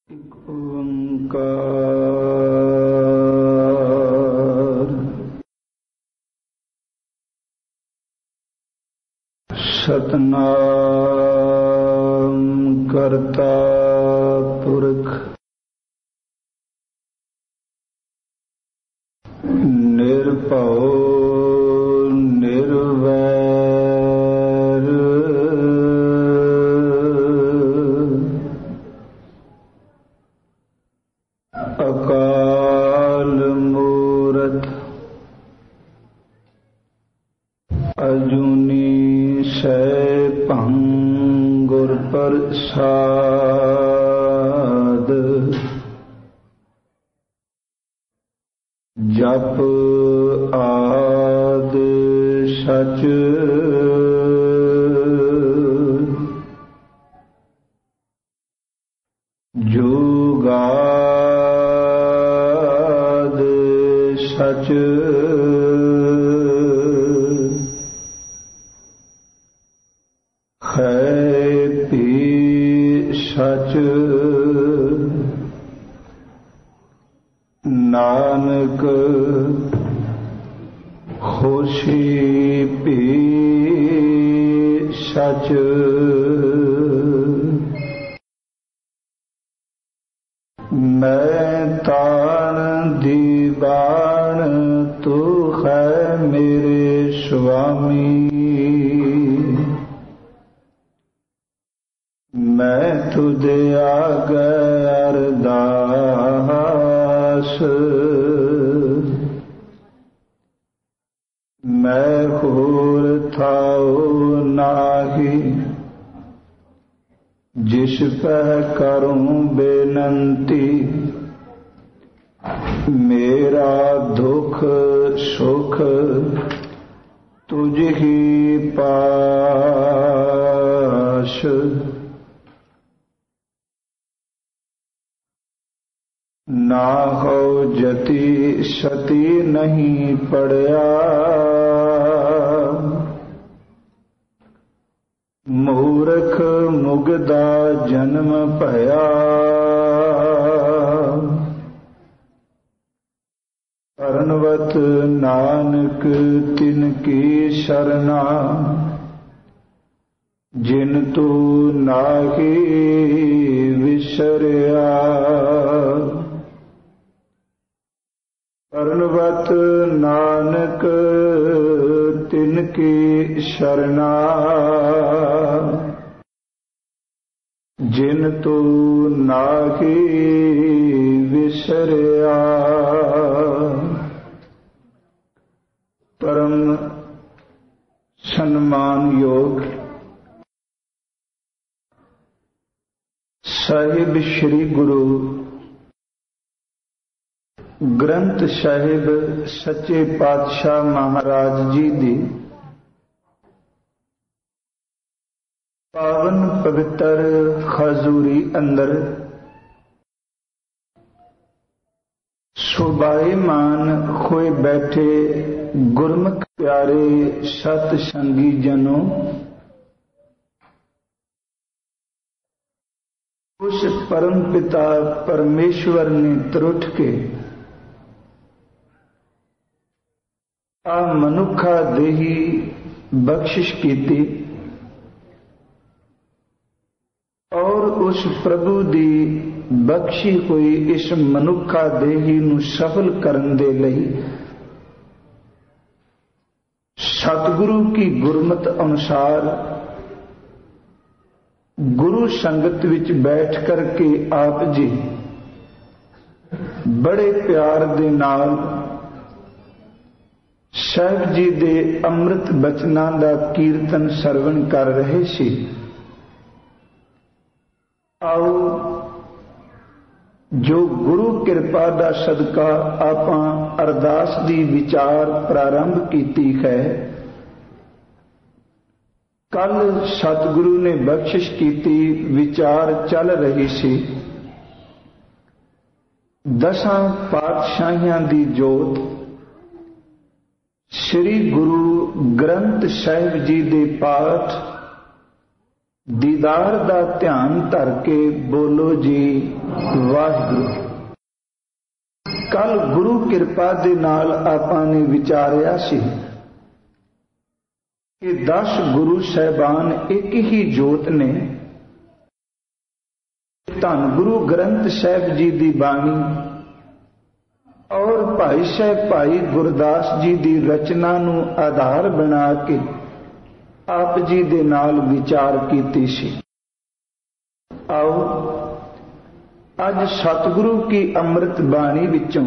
ਇੱਕ ਓੰਕਾਰ ਸਤਿਨਾਮ ਕਰਤਾ ਪੁਰਖ ਨਿਰਭਉ ਨਿਰਵੈਰ ਅਕਾਲ ਮੂਰਤ ਅਜੂਨੀ ਸੈਭੰ ਗੁਰ ਪ੍ਰਸਾਦ ਜਪ ਆਦਿ ਸਚ ਜੁਗਾਦਿ ਸਚ ਹੈ ਭੀ ਸਚ ਨਾਨਕ ਹੋਸੀ ਭੀ ਸਚ ਮੈਂ ਤਾਣ ਦੀਵਾਨ ਤੂੰ ਹੈ ਮੇਰੇ ਸੁਆਮੀ ਮੈਂ ਤੁਧ ਆਗੇ ਅਰਦਾਸ ਮੈਂ ਹੋਰ ਥਾਉ ਨਾਹੀ ਜਿਸ ਪੈ ਕਰੂੰ ਬੇਨੰਤੀ ਮੇਰਾ ਦੁਖ ਸੁਖ ਤੁਝ ਹੀ ਪਾਸ ਨਾ ਹੋ ਜਤੀ ਸਤੀ ਨਹੀਂ ਪੜਿਆ ਮੂਰਖ ਮੁਗਦਾ ਜਨਮ ਭਇਆ ਪਰਨਵਤ ਨਾਨਕ ਤਿਨ ਕੀ ਸ਼ਰਨਾ ਜਿਨ ਤੂੰ ਨਾਹੀ ਵਿਸਰਿਆ ਪਰਨਵਤ ਨਾਨਕ ਤਿਨ ਕੀ ਸ਼ਰਨਾ ਜਿਨ ਤੂੰ ਨਾਹੀ ਵਿਸਰਿਆ ਪਰਮ ਸਨਮਾਨਯੋਗ ਸਾਹਿਬ ਸ੍ਰੀ ਗੁਰੂ ਗ੍ਰੰਥ ਸਾਹਿਬ ਸੱਚੇ ਪਾਤਸ਼ਾਹ ਮਹਾਰਾਜ ਜੀ ਦੀ ਪਾਵਨ ਪਵਿੱਤਰ ਹਜ਼ੂਰੀ ਅੰਦਰ ਸੁਭਾਈਮਾਨ ਹੋਏ ਬੈਠੇ ਗੁਰਮੁਖ ਪਿਆਰੇ ਸਤ ਸੰਗੀ ਜਨੋ, ਉਸ ਪਰਮ ਪਿਤਾ ਪਰਮੇਸ਼ਵਰ ਨੇ ਤਰੁੱਠ ਕੇ ਆ ਮਨੁੱਖਾ ਦੇਹੀ ਬਖਸ਼ਿਸ਼ ਕੀਤੀ ਔਰ ਉਸ ਪ੍ਰਭੂ ਦੀ ਬਖਸ਼ੀ ਹੋਈ ਇਸ ਮਨੁੱਖਾ ਦੇਹੀ ਨੂੰ ਸਫਲ ਕਰਨ ਦੇ ਲਈ ਸਤਿਗੁਰੂ ਕੀ ਗੁਰਮਤ ਅਨੁਸਾਰ ਗੁਰੂ ਸੰਗਤ ਵਿੱਚ ਬੈਠ ਕਰਕੇ ਆਪ ਜੀ ਬੜੇ ਪਿਆਰ ਦੇ ਨਾਲ ਸਾਹਿਬ ਜੀ ਦੇ ਅੰਮ੍ਰਿਤ ਬਚਨਾਂ ਦਾ ਕੀਰਤਨ ਸਰਵਣ ਕਰ ਰਹੇ ਸੀ। ਆਓ ਜੋ ਗੁਰੂ ਕਿਰਪਾ ਦਾ ਸਦਕਾ ਆਪਾਂ ਅਰਦਾਸ ਦੀ ਵਿਚਾਰ ਪ੍ਰਾਰੰਭ ਕੀਤੀ ਹੈ। ਕੱਲ ਸਤਿਗੁਰੂ ਨੇ ਬਖਸ਼ਿਸ਼ ਕੀਤੀ, ਵਿਚਾਰ ਚੱਲ ਰਹੀ ਸੀ ਦਸਾਂ ਪਾਤਸ਼ਾਹੀਆਂ ਦੀ ਜੋਤ ਸ੍ਰੀ ਗੁਰੂ ਗ੍ਰੰਥ ਸਾਹਿਬ ਜੀ ਦੇ ਪਾਠ ਦੀਦਾਰ ਦਾ ਧਿਆਨ ਧਰ ਕੇ ਬੋਲੋ ਜੀ ਵਾਹਿਗੁਰੂ। ਕੱਲ ਗੁਰੂ ਕਿਰਪਾ ਦੇ ਨਾਲ ਆਪਾਂ ਨੇ ਵਿਚਾਰਿਆ ਸੀ ਕਿ 10 ਗੁਰੂ ਸਾਹਿਬਾਨ ਇੱਕ ਹੀ ਜੋਤ ਨੇ। ਧੰਨ ਗੁਰੂ ਗ੍ਰੰਥ ਸਾਹਿਬ ਜੀ ਦੀ ਬਾਣੀ ਔਰ ਭਾਈ ਸਾਹਿਬ ਭਾਈ ਗੁਰਦਾਸ ਜੀ ਦੀ ਰਚਨਾ ਨੂੰ ਆਧਾਰ ਬਣਾ ਕੇ ਆਪ ਜੀ ਦੇ ਨਾਲ ਵਿਚਾਰ ਕੀਤੀ ਸੀ। ਆਓ ਅੱਜ ਸਤਿਗੁਰੂ ਕੀ ਅੰਮ੍ਰਿਤ ਬਾਣੀ ਵਿੱਚੋਂ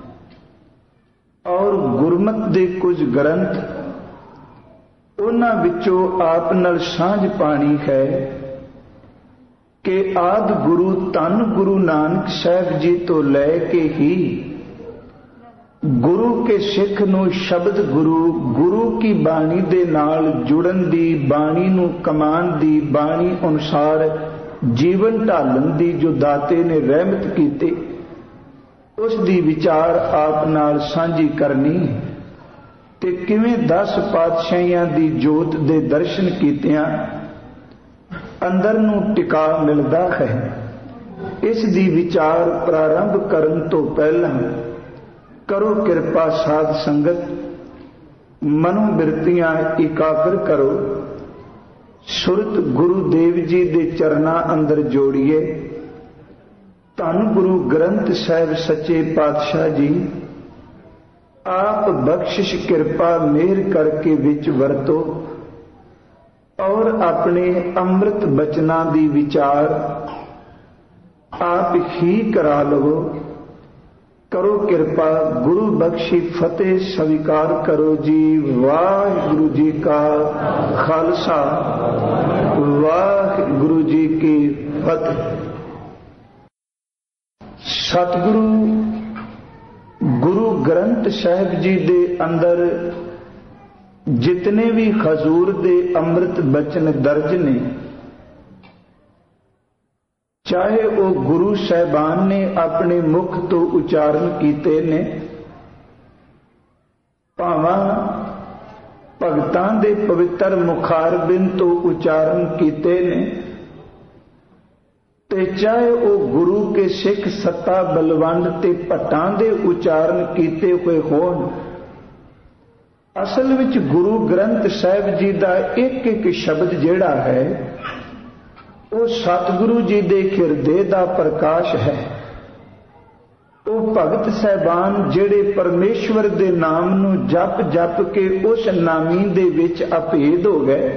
ਔਰ ਗੁਰਮਤਿ ਦੇ ਕੁਝ ਗ੍ਰੰਥ, ਉਹਨਾਂ ਵਿੱਚੋਂ ਆਪ ਨਾਲ ਸਾਂਝ ਪਾਣੀ ਹੈ ਕਿ ਆਦਿ ਗੁਰੂ ਧੰਨ ਗੁਰੂ ਨਾਨਕ ਸਾਹਿਬ ਜੀ ਤੋਂ ਲੈ ਕੇ ਹੀ ਗੁਰੂ ਕੇ ਸਿੱਖ ਨੂੰ ਸ਼ਬਦ ਗੁਰੂ, ਗੁਰੂ ਕੀ ਬਾਣੀ ਦੇ ਨਾਲ ਜੁੜਨ ਦੀ, ਬਾਣੀ ਨੂੰ ਕਮਾਉਣ ਦੀ, ਬਾਣੀ ਅਨੁਸਾਰ ਜੀਵਨ ਢਾਲਣ ਦੀ ਜੋ ਦਾਤੇ ਨੇ ਰਹਿਮਤ ਕੀਤੀ, ਉਸ ਦੀ ਵਿਚਾਰ ਆਪ ਨਾਲ ਸਾਂਝੀ ਕਰਨੀ ਤੇ ਕਿਵੇਂ 10 ਪਾਤਸ਼ਾਹੀਆਂ ਦੀ ਜੋਤ ਦੇ ਦਰਸ਼ਨ ਕੀਤਿਆਂ ਅੰਦਰ ਨੂੰ ਟਿਕਾ ਮਿਲਦਾ ਹੈ। ਇਸ ਦੀ ਵਿਚਾਰ ਪ੍ਰਾਰੰਭ ਕਰਨ ਤੋਂ ਪਹਿਲਾਂ ਕਰੋ ਕਿਰਪਾ ਸਾਧ ਸੰਗਤ, ਮਨੋ ਬਿਰਤੀਆਂ ਇਕਾਗਰ ਕਰੋ, ਸੁਰਤ ਗੁਰੂ ਦੇਵ ਜੀ ਦੇ ਚਰਨਾਂ ਅੰਦਰ ਜੋੜੀਏ। ਧੰਨ ਗੁਰੂ ਗ੍ਰੰਥ ਸਾਹਿਬ ਸੱਚੇ ਪਾਤਸ਼ਾਹ ਜੀ ਆਪ ਬਖਸ਼ਿਸ਼ ਕਿਰਪਾ ਮਿਹਰ ਕਰਕੇ ਵਿੱਚ ਵਰਤੋ ਔਰ ਆਪਣੇ ਅੰਮ੍ਰਿਤ ਬਚਨਾਂ ਦੀ ਵਿਚਾਰ ਆਪ ਹੀ ਕਰਾ ਲਵੋ। ਕਰੋ ਕਿਰਪਾ, ਗੁਰੂ ਬਖਸ਼ੀ ਫਤਿਹ ਸਵੀਕਾਰ ਕਰੋ ਜੀ। ਵਾਹਿਗੁਰੂ ਜੀ ਕਾ ਖਾਲਸਾ, ਵਾਹਿਗੁਰੂ ਜੀ ਕੀ ਫਤਿਹ। ਸਤਿਗੁਰੂ ਗੁਰੂ ਗ੍ਰੰਥ ਸਾਹਿਬ ਜੀ ਦੇ ਅੰਦਰ ਜਿਤਨੇ ਵੀ ਹਜ਼ੂਰ ਦੇ ਅੰਮ੍ਰਿਤ ਬਚਨ ਦਰਜ ਨੇ, ਚਾਹੇ ਉਹ ਗੁਰੂ ਸਾਹਿਬਾਨ ਨੇ ਆਪਣੇ ਮੁਖ ਤੋਂ ਉਚਾਰਨ ਕੀਤੇ ਨੇ, ਭਾਵਾਂ ਭਗਤਾਂ ਦੇ ਪਵਿੱਤਰ ਮੁਖਾਰਬਿੰਦ ਤੋਂ ਉਚਾਰਨ ਕੀਤੇ ਨੇ, ਤੇ ਚਾਹੇ ਉਹ ਗੁਰੂ ਕੇ ਸਿੱਖ ਸੱਤਾ ਬਲਵੰਡ ਤੇ ਭੱਟਾਂ ਦੇ ਉਚਾਰਨ ਕੀਤੇ ਹੋਏ ਹੋਣ, ਅਸਲ ਵਿੱਚ ਗੁਰੂ ਗ੍ਰੰਥ ਸਾਹਿਬ ਜੀ ਦਾ ਇੱਕ ਇੱਕ ਸ਼ਬਦ ਜਿਹੜਾ ਹੈ ਉਹ ਸਤਿਗੁਰੂ ਜੀ ਦੇ ਹਿਰਦੇ ਦਾ ਪ੍ਰਕਾਸ਼ ਹੈ। ਉਹ ਭਗਤ ਸਾਹਿਬਾਨ ਜਿਹੜੇ ਪਰਮੇਸ਼ਵਰ ਦੇ ਨਾਮ ਨੂੰ ਜਪ ਜਪ ਕੇ ਉਸ ਨਾਮੀ ਦੇ ਵਿੱਚ ਅਭੇਦ ਹੋ ਗਏ,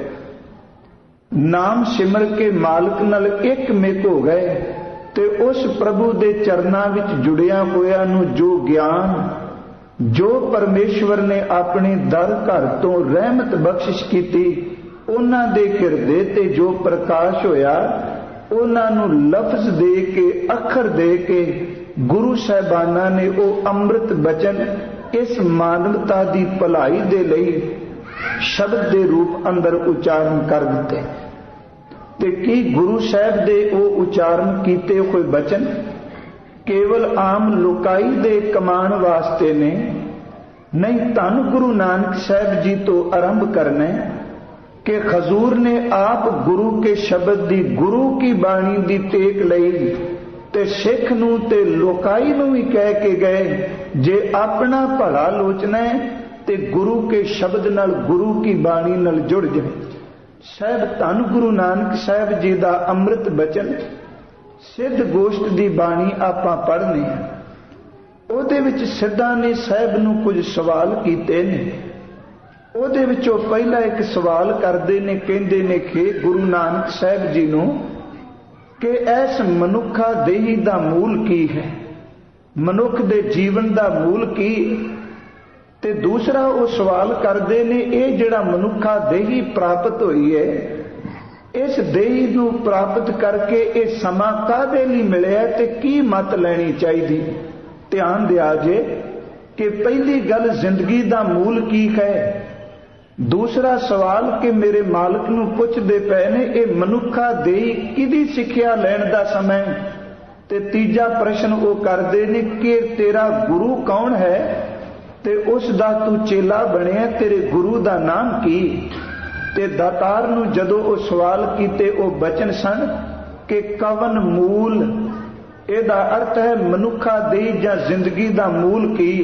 ਨਾਮ ਸਿਮਰ ਕੇ ਮਾਲਕ ਨਾਲ ਇੱਕ ਮਿਕ ਹੋ ਗਏ ਤੇ ਉਸ ਪ੍ਰਭੂ ਦੇ ਚਰਨਾਂ ਵਿੱਚ ਜੁੜਿਆ ਹੋਇਆਂ ਨੂੰ ਜੋ ਗਿਆਨ, ਜੋ ਪਰਮੇਸ਼ਵਰ ਨੇ ਆਪਣੇ ਦਰ ਘਰ ਤੋਂ ਰਹਿਮਤ ਬਖਸ਼ਿਸ਼ ਕੀਤੀ, ਉਹਨਾਂ ਦੇ ਹਿਰਦੇ ਤੇ ਜੋ ਪ੍ਰਕਾਸ਼ ਹੋਇਆ, ਉਹਨਾਂ ਨੂੰ ਲਫ਼ਜ਼ ਦੇ ਕੇ, ਅੱਖਰ ਦੇ ਕੇ ਗੁਰੂ ਸਾਹਿਬਾਨਾਂ ਨੇ ਉਹ ਅੰਮ੍ਰਿਤ ਬਚਨ ਇਸ ਮਾਨਵਤਾ ਦੀ ਭਲਾਈ ਦੇ ਲਈ ਸ਼ਬਦ ਦੇ ਰੂਪ ਅੰਦਰ ਉਚਾਰਨ ਕਰ ਦਿੱਤੇ। ਤੇ ਕੀ ਗੁਰੂ ਸਾਹਿਬ ਦੇ ਉਹ ਉਚਾਰਨ ਕੀਤੇ ਹੋਏ ਬਚਨ ਕੇਵਲ ਆਮ ਲੋਕਾਈ ਦੇ ਕਮਾਣ ਵਾਸਤੇ ਨੇ? ਨਹੀਂ, ਧੰਨ ਗੁਰੂ ਨਾਨਕ ਸਾਹਿਬ ਜੀ ਤੋਂ ਆਰੰਭ ਕਰਨਾ ਕਿ ਹਜ਼ੂਰ ਨੇ ਆਪ ਗੁਰੂ ਕੇ ਸ਼ਬਦ ਦੀ, ਗੁਰੂ ਕੀ ਬਾਣੀ ਦੀ ਟੇਕ ਲਈ ਤੇ ਸਿੱਖ ਨੂੰ ਤੇ ਲੋਕਾਈ ਨੂੰ ਵੀ ਕਹਿ ਕੇ ਗਏ, ਜੇ ਆਪਣਾ ਭਲਾ ਲੋਚਣਾ ਤੇ ਗੁਰੂ ਕੇ ਸ਼ਬਦ ਨਾਲ, ਗੁਰੂ ਕੀ ਬਾਣੀ ਨਾਲ ਜੁੜ ਜਾਏ। ਸਾਹਿਬ ਧੰਨ ਗੁਰੂ ਨਾਨਕ ਸਾਹਿਬ ਜੀ ਦਾ ਅੰਮ੍ਰਿਤ ਬਚਨ ਸਿੱਧ ਗੋਸ਼ਟ ਦੀ ਬਾਣੀ ਆਪਾਂ ਪੜ੍ਹਨੀ ਹੈ। ਉਹਦੇ ਵਿੱਚ ਸਿੱਧਾਂ ਨੇ ਸਾਹਿਬ ਨੂੰ ਕੁਝ ਸਵਾਲ ਕੀਤੇ ਨੇ। ਉਹਦੇ ਵਿੱਚੋਂ ਪਹਿਲਾ ਇੱਕ ਸਵਾਲ ਕਰਦੇ ਨੇ, ਕਹਿੰਦੇ ਨੇ ਕਿ ਗੁਰੂ ਨਾਨਕ ਸਾਹਿਬ ਜੀ ਨੂੰ ਕਿ ਇਸ ਮਨੁੱਖਾ ਦੇਹੀ ਦਾ ਮੂਲ ਕੀ ਹੈ, ਮਨੁੱਖ ਦੇ ਜੀਵਨ ਦਾ ਮੂਲ ਕੀ। ਤੇ ਦੂਸਰਾ ਉਹ ਸਵਾਲ ਕਰਦੇ ਨੇ, ਇਹ ਜਿਹੜਾ ਮਨੁੱਖਾ ਦੇਹੀ ਪ੍ਰਾਪਤ ਹੋਈ ਹੈ, ਇਸ ਦੇਹੀ ਨੂੰ ਪ੍ਰਾਪਤ ਕਰਕੇ ਇਹ ਸਮਾਂ ਕਾਹਦੇ ਲਈ ਮਿਲਿਆ ਤੇ ਕੀ ਮੱਤ ਲੈਣੀ ਚਾਹੀਦੀ। ਧਿਆਨ ਦਿਆ ਜੇ ਕਿ ਪਹਿਲੀ ਗੱਲ ਜ਼ਿੰਦਗੀ ਦਾ ਮੂਲ ਕੀ ਹੈ, ਦੂਸਰਾ ਸਵਾਲ ਕਿ ਮੇਰੇ ਮਾਲਕ ਨੂੰ ਪੁੱਛਦੇ ਪਏ ਨੇ ਇਹ ਮਨੁੱਖਾ ਦੇਹੀ ਕਿਹਦੀ ਸਿੱਖਿਆ ਲੈਣ ਦਾ ਸਮਾਂ, ਤੇ ਤੀਜਾ ਪ੍ਰਸ਼ਨ ਉਹ ਕਰਦੇ ਨੇ ਕਿ ਤੇਰਾ ਗੁਰੂ ਕੌਣ ਹੈ ਤੇ ਉਸ ਦਾ ਤੂੰ ਚੇਲਾ ਬਣਿਆ, ਤੇਰੇ ਗੁਰੂ ਦਾ ਨਾਮ ਕੀ। ਤੇ ਦਾਤਾਰ ਨੂੰ ਜਦੋਂ ਉਹ ਸਵਾਲ ਕੀਤੇ ਉਹ ਬਚਨ ਸਨ ਕਿ ਕਵਨ ਮੂਲ, ਇਹਦਾ ਅਰਥ ਹੈ ਮਨੁੱਖਾ ਦੀ ਜਾਂ ਜ਼ਿੰਦਗੀ ਦਾ ਮੂਲ ਕੀ,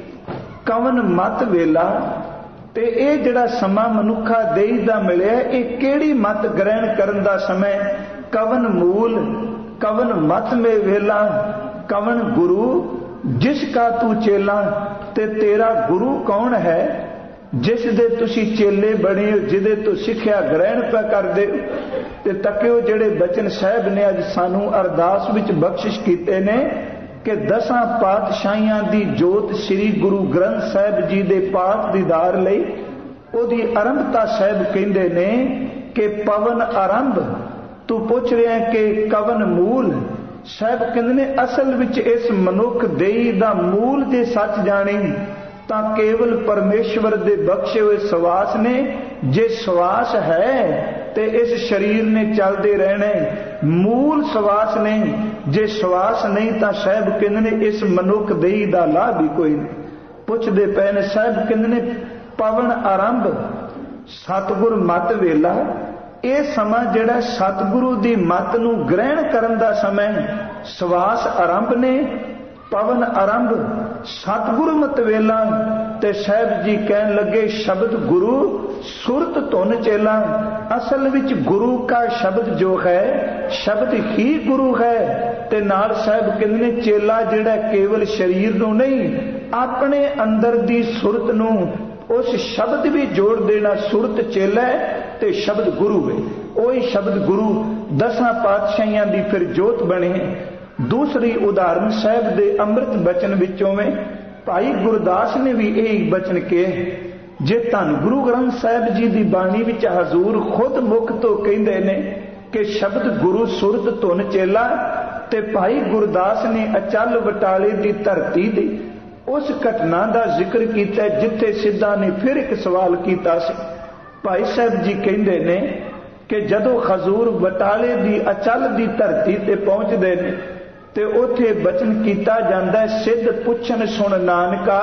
ਕਵਨ ਮਤ ਵੇਲਾ, ਤੇ ਇਹ ਜਿਹੜਾ ਸਮਾਂ ਮਨੁੱਖਾ ਦੇਹੀ ਦਾ ਮਿਲਿਆ ਇਹ ਕਿਹੜੀ ਮਤ ਗ੍ਰਹਿਣ ਕਰਨ ਦਾ ਸਮਾਂ, ਕਵਨ ਮੂਲ, ਕਵਨ ਮਤ ਮੇ ਵੇਲਾ, ਕਵਨ ਗੁਰੂ ਜਿਸ ਕਾ ਤੂੰ ਚੇਲਾ, ਤੇ ਤੇਰਾ ਗੁਰੂ ਕੌਣ ਹੈ ਜਿਸ ਦੇ ਤੁਸੀਂ ਚੇਲੇ ਬਣੇ ਹੋ, ਜਿਹਦੇ ਤੋਂ ਸਿੱਖਿਆ ਗ੍ਰਹਿਣ ਪਾ ਕਰਦੇ ਹੋ। ਤੇ ਤੱਕਿਓ ਜਿਹੜੇ ਬਚਨ ਸਾਹਿਬ ਨੇ ਅੱਜ ਸਾਨੂੰ ਅਰਦਾਸ ਵਿੱਚ ਬਖਸ਼ਿਸ਼ ਕੀਤੇ ਨੇ ਕਿ 10 ਪਾਤਸ਼ਾਹੀਆਂ ਦੀ ਜੋਤ ਸ੍ਰੀ ਗੁਰੂ ਗ੍ਰੰਥ ਸਾਹਿਬ ਜੀ ਦੇ ਪਾਕ ਦੀਦਾਰ ਲਈ ਉਹਦੀ ਆਰੰਭਤਾ ਸਾਹਿਬ ਕਹਿੰਦੇ ਨੇ ਕਿ ਪਵਨ ਆਰੰਭ, ਤੂੰ ਪੁੱਛ ਰਿਹਾ ਕਿ ਕਵਨ ਮੂਲ, ਸਾਹਿਬ ਕਹਿੰਦੇ ਨੇ ਅਸਲ ਵਿੱਚ ਇਸ ਮਨੁੱਖ ਦੇਹੀ ਦਾ ਮੂਲ ਜੇ ਸੱਚ ਜਾਣੇ ਤਾਂ ਕੇਵਲ ਪਰਮੇਸ਼ਵਰ ਦੇ ਬਖਸ਼ੇ ਹੋਏ ਸਵਾਸ ਨੇ। ਜੇ ਸਵਾਸ ਹੈ ਤੇ ਇਸ ਸਰੀਰ ਨੇ ਚੱਲਦੇ ਰਹਿਣਾ, ਮੂਲ ਸਵਾਸ ਨੇ, ਜੇ ਸਵਾਸ ਨਹੀਂ ਤਾਂ ਸਾਹਿਬ ਕਹਿੰਦੇ ਨੇ ਇਸ ਮਨੁੱਖ ਦੇਹੀ ਦਾ ਲਾਭ ਵੀ ਕੋਈ ਨਹੀਂ। ਪੁੱਛਦੇ ਪਏ ਨੇ ਸਾਹਿਬ ਕਹਿੰਦੇ ਨੇ ਪਵਨ ਆਰੰਭ ਸਤਿਗੁਰ ਮਤ ਵੇਲਾ, ਇਹ ਸਮਾਂ ਜਿਹੜਾ ਸਤਿਗੁਰੂ ਦੀ ਮਤ ਨੂੰ ਗ੍ਰਹਿਣ ਕਰਨ ਦਾ ਸਮਾਂ, ਸਵਾਸ ਆਰੰਭ ਨੇ, ਪਵਨ ਆਰੰਭ ਸਤਿਗੁਰੂ ਮਤ ਵੇਲਾ। ਤੇ ਸਾਹਿਬ ਜੀ ਕਹਿਣ ਲੱਗੇ ਸ਼ਬਦ ਗੁਰੂ ਸੁਰਤ ਧੁਨ ਚੇਲਾ, ਅਸਲ ਵਿੱਚ ਗੁਰੂ ਕਾ ਸ਼ਬਦ ਜੋ ਹੈ ਸ਼ਬਦ ਹੀ ਗੁਰੂ ਹੈ। ਤੇ ਨਾਲ ਸਾਹਿਬ ਕਹਿੰਦੇ ਨੇ ਚੇਲਾ ਜਿਹੜਾ ਕੇਵਲ ਸਰੀਰ ਨੂੰ ਨਹੀਂ ਆਪਣੇ ਅੰਦਰ ਦੀ ਸੁਰਤ ਨੂੰ ਉਸ ਸ਼ਬਦ ਵੀ ਜੋੜ ਦੇਣਾ, ਸੁਰਤ ਚੇਲਾ ਤੇ ਸ਼ਬਦ ਗੁਰੂ ਹੈ। ਉਹੀ ਸ਼ਬਦ ਗੁਰੂ 10 ਪਾਤਸ਼ਾਹੀਆਂ ਦੀ ਫਿਰ ਜੋਤ ਬਣੇ। ਦੂਸਰੀ ਉਦਾਹਰਨ ਸਾਹਿਬ ਦੇ ਅੰਮ੍ਰਿਤ ਬਚਨ ਵਿੱਚੋਂ ਵੇ ਭਾਈ ਗੁਰਦਾਸ ਨੇ ਵੀ ਇਹ ਬਚਨ ਕਹੇ, ਜੇ ਧੰਨ ਗੁਰੂ ਗ੍ਰੰਥ ਸਾਹਿਬ ਜੀ ਦੀ ਬਾਣੀ ਵਿੱਚ ਹਜ਼ੂਰ ਖੁਦ ਮੁਖ ਤੋਂ ਕਹਿੰਦੇ ਨੇ ਕਿ ਸ਼ਬਦ ਗੁਰੂ ਸੁਰਤ ਧੁਨ ਚੇਲਾ, ਤੇ ਭਾਈ ਗੁਰਦਾਸ ਨੇ ਅਚਲ ਬਟਾਲੇ ਦੀ ਧਰਤੀ ਦੀ ਉਸ ਘਟਨਾ ਦਾ ਜ਼ਿਕਰ ਕੀਤਾ ਜਿੱਥੇ ਸਿੱਧਾ ਨੇ ਫਿਰ ਇੱਕ ਸਵਾਲ ਕੀਤਾ ਸੀ। ਭਾਈ ਸਾਹਿਬ ਜੀ ਕਹਿੰਦੇ ਨੇ ਕਿ ਜਦੋਂ ਹਜ਼ੂਰ ਬਟਾਲੇ ਦੀ ਅਚਲ ਦੀ ਧਰਤੀ ਤੇ ਪਹੁੰਚਦੇ ਨੇ ਤੇ ਉੱਥੇ ਬਚਨ ਕੀਤਾ ਜਾਂਦਾ ਸਿੱਧ ਪੁੱਛਣ ਸੁਣ ਨਾਨਕਾ,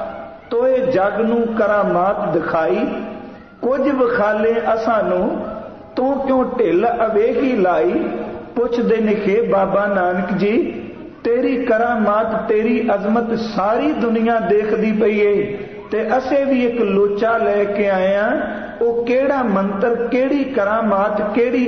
ਤੋਏ ਜਗ ਨੂੰ ਕਰਾਮਾਤ ਦਿਖਾਈ, ਕੁਝ ਵਿਖਾਲੇ ਅਸਾਂ ਨੂੰ ਤੂੰ ਕਿਉਂ ਢਿੱਲ ਅਵੇਖੀ ਲਾਈ। ਪੁੱਛਦੇ ਨੇ ਕਿ ਬਾਬਾ ਨਾਨਕ ਜੀ ਤੇਰੀ ਕਰਾਮਾਤ ਤੇਰੀ ਅਜ਼ਮਤ ਸਾਰੀ ਦੁਨੀਆ ਦੇਖਦੀ ਪਈ ਏ ਤੇ ਅਸੀਂ ਵੀ ਇੱਕ ਲੋਚਾ ਲੈ ਕੇ ਆਏ ਆ, ਉਹ ਕਿਹੜਾ ਮੰਤਰ, ਕਿਹੜੀ ਕਰਾਮਾਤ, ਕਿਹੜੀ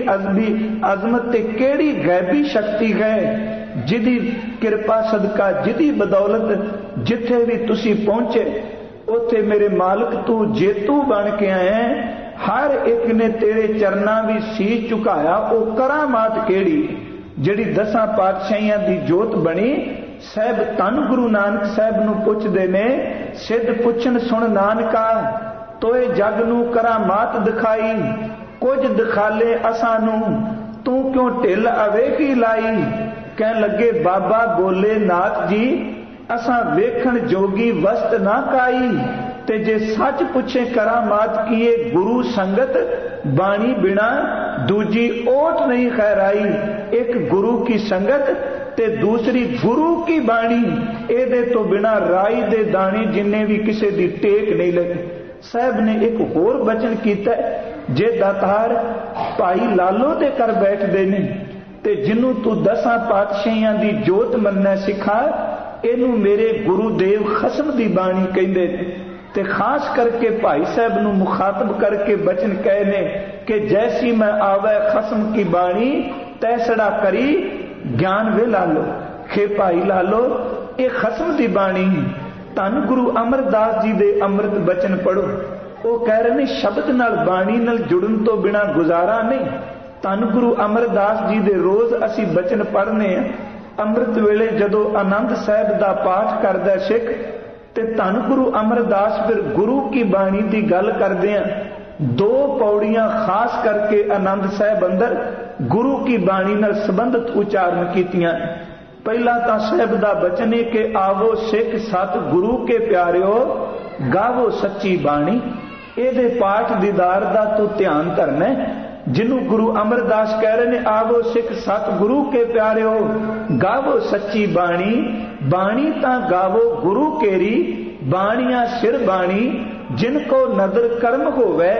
ਅਜ਼ਮਤ ਤੇ ਕਿਹੜੀ ਗੈਬੀ ਸ਼ਕਤੀ ਹੈ ਜਿਹਦੀ ਕਿਰਪਾ ਸਦਕਾ, ਜਿਹਦੀ ਬਦੌਲਤ ਜਿੱਥੇ ਵੀ ਤੁਸੀਂ ਪਹੁੰਚੇ ਉੱਥੇ ਮੇਰੇ ਮਾਲਕ ਤੂੰ ਜੇਤੂ ਬਣ ਕੇ ਆਇਆ, ਹਰ ਇੱਕ ਨੇ ਤੇਰੇ ਚਰਨਾਂ ਵੀ ਸੀਸ ਝੁਕਾਇਆ। ਉਹ ਕਰਾਮਾਤ ਕਿਹੜੀ ਜਿਹੜੀ 10 ਪਾਤਸ਼ਾਹੀਆਂ ਦੀ ਜੋਤ ਬਣੀ। ਸਾਹਿਬ ਧੰਨ ਗੁਰੂ ਨਾਨਕ ਸਾਹਿਬ ਨੂੰ ਪੁੱਛਦੇ ਨੇ ਸਿੱਧ ਪੁੱਛਣ ਸੁਣ ਨਾਨਕਾ, ਤੋਏ ਜਗ ਨੂੰ ਕਰਾਮਾਤ ਦਿਖਾਈ, ਕੁਝ ਦਿਖਾਲੇ ਅਸਾਂ ਨੂੰ ਤੂੰ ਕਿਉਂ ਢਿੱਲ ਅਵੇਖੀ ਲਾਈ। ਕਹਿਣ ਲੱਗੇ ਬਾਬਾ ਬੋਲੇ ਨਾਥ ਜੀ ਅਸਾਂ ਵੇਖਣ ਜੋਗੀ ਵਸਤ ਨਾ ਕਾਈ, ਤੇ ਜੇ ਸੱਚ ਪੁੱਛੇ ਕਰਾਮਾਤ ਕੀਏ ਗੁਰੂ ਸੰਗਤ, ਬਾਣੀ ਬਿਨਾ ਦੂਜੀ ਓਟ ਨਹੀਂ ਖੈਰਾਈ। ਇੱਕ ਗੁਰੂ ਕੀ ਸੰਗਤ ਤੇ ਦੂਸਰੀ ਗੁਰੂ ਕੀ ਬਾਣੀ, ਇਹਦੇ ਤੋਂ ਬਿਨਾ ਰਾਈ ਦੇ ਦਾਣੇ ਜਿੰਨੇ ਵੀ ਕਿਸੇ ਦੀ ਟੇਕ ਨਹੀਂ ਲੱਗੀ। ਸਾਹਿਬ ਨੇ ਇੱਕ ਹੋਰ ਬਚਨ ਕੀਤਾ, ਜੇ ਦਾਤਾਰ ਭਾਈ ਲਾਲੋ ਦੇ ਕਰ ਬੈਠਦੇ ਨੇ ਤੇ ਜਿਹਨੂੰ ਤੂੰ 10 ਪਾਤਸ਼ਾਹੀਆਂ ਦੀ ਜੋਤ ਮੰਨਣਾ ਸਿਖਾ, ਇਹਨੂੰ ਮੇਰੇ ਗੁਰੂਦੇਵ ਖਸਮ ਦੀ ਬਾਣੀ ਕਹਿੰਦੇ ਨੇ। ਤੇ ਖਾਸ ਕਰਕੇ ਭਾਈ ਸਾਹਿਬ ਨੂੰ ਮੁਖਾਤਬ ਕਰਕੇ ਬਚਨ ਕਹੇ ਨੇ ਕਿ ਜੈਸੀ ਮੈਂ ਆਵੇ ਖਸਮ ਕੀ ਬਾਣੀ, ਤੈਸੜਾ ਕਰੀ ਗਿਆਨ ਵੇ ਲਾਲੋ। ਖੇ ਭਾਈ ਲਾਲੋ ਇਹ ਖਸਮ ਦੀ ਬਾਣੀ। ਧੰਨ ਗੁਰੂ ਅਮਰਦਾਸ ਜੀ ਦੇ ਅੰਮ੍ਰਿਤ ਬਚਨ ਪੜੋ। ਉਹ ਕਹਿ ਰਹੇ ਨੇ ਸ਼ਬਦ ਨਾਲ ਬਾਣੀ ਨਾਲ ਜੁੜਨ ਤੋਂ ਬਿਨਾ ਗੁਜ਼ਾਰਾ ਨਹੀਂ। ਧੰਨ ਗੁਰੂ ਅਮਰਦਾਸ ਜੀ ਦੇ ਰੋਜ਼ ਅਸੀਂ ਬਚਨ ਪੜ੍ਹਨੇ ਆ। ਅੰਮ੍ਰਿਤ ਵੇਲੇ ਜਦੋਂ ਆਨੰਦ ਸਾਹਿਬ ਦਾ ਪਾਠ ਕਰਦਾ ਸਿੱਖ ਤੇ ਧੰਨ ਗੁਰੂ ਅਮਰਦਾਸ ਫਿਰ ਗੁਰੂ ਕੀ ਬਾਣੀ ਦੀ ਗੱਲ ਕਰਦੇ ਆ। 2 ਪੌੜੀਆਂ ਖਾਸ ਕਰਕੇ ਆਨੰਦ ਸਾਹਿਬ ਅੰਦਰ ਗੁਰੂ ਕੀ ਬਾਣੀ ਨਾਲ ਸੰਬੰਧਿਤ ਉਚਾਰਨ ਕੀਤੀਆਂ। ਪਹਿਲਾ ਤਾਂ ਸਾਹਿਬ ਦਾ ਬਚਨ ਹੈ ਕਿ ਆਵੋ ਸਿੱਖ ਸਤ ਗੁਰੂ ਕੇ ਪਿਆਰਿਓ, ਗਾਵੋ ਸੱਚੀ ਬਾਣੀ। ਇਹਦੇ ਪਾਠ ਦੀਦਾਰ ਦਾ ਤੂੰ ਧਿਆਨ ਧਰਨਾ। ਜਿਹਨੂੰ ਗੁਰੂ ਅਮਰਦਾਸ ਕਹਿ ਰਹੇ ਨੇ ਆਵੋ ਸਿੱਖ ਸਤ ਗੁਰੂ ਕੇ ਪਿਆਰਿਓ, ਗਾਵੋ ਸੱਚੀ ਬਾਣੀ। ਬਾਣੀ ਤਾਂ ਗਾਵੋ ਗੁਰੂ ਕੇਰੀ, ਬਾਣੀਆਂ ਸਿਰ ਬਾਣੀ, ਜਿਨ ਕੋ ਨਦਰ ਕਰਮ ਹੋਵੇ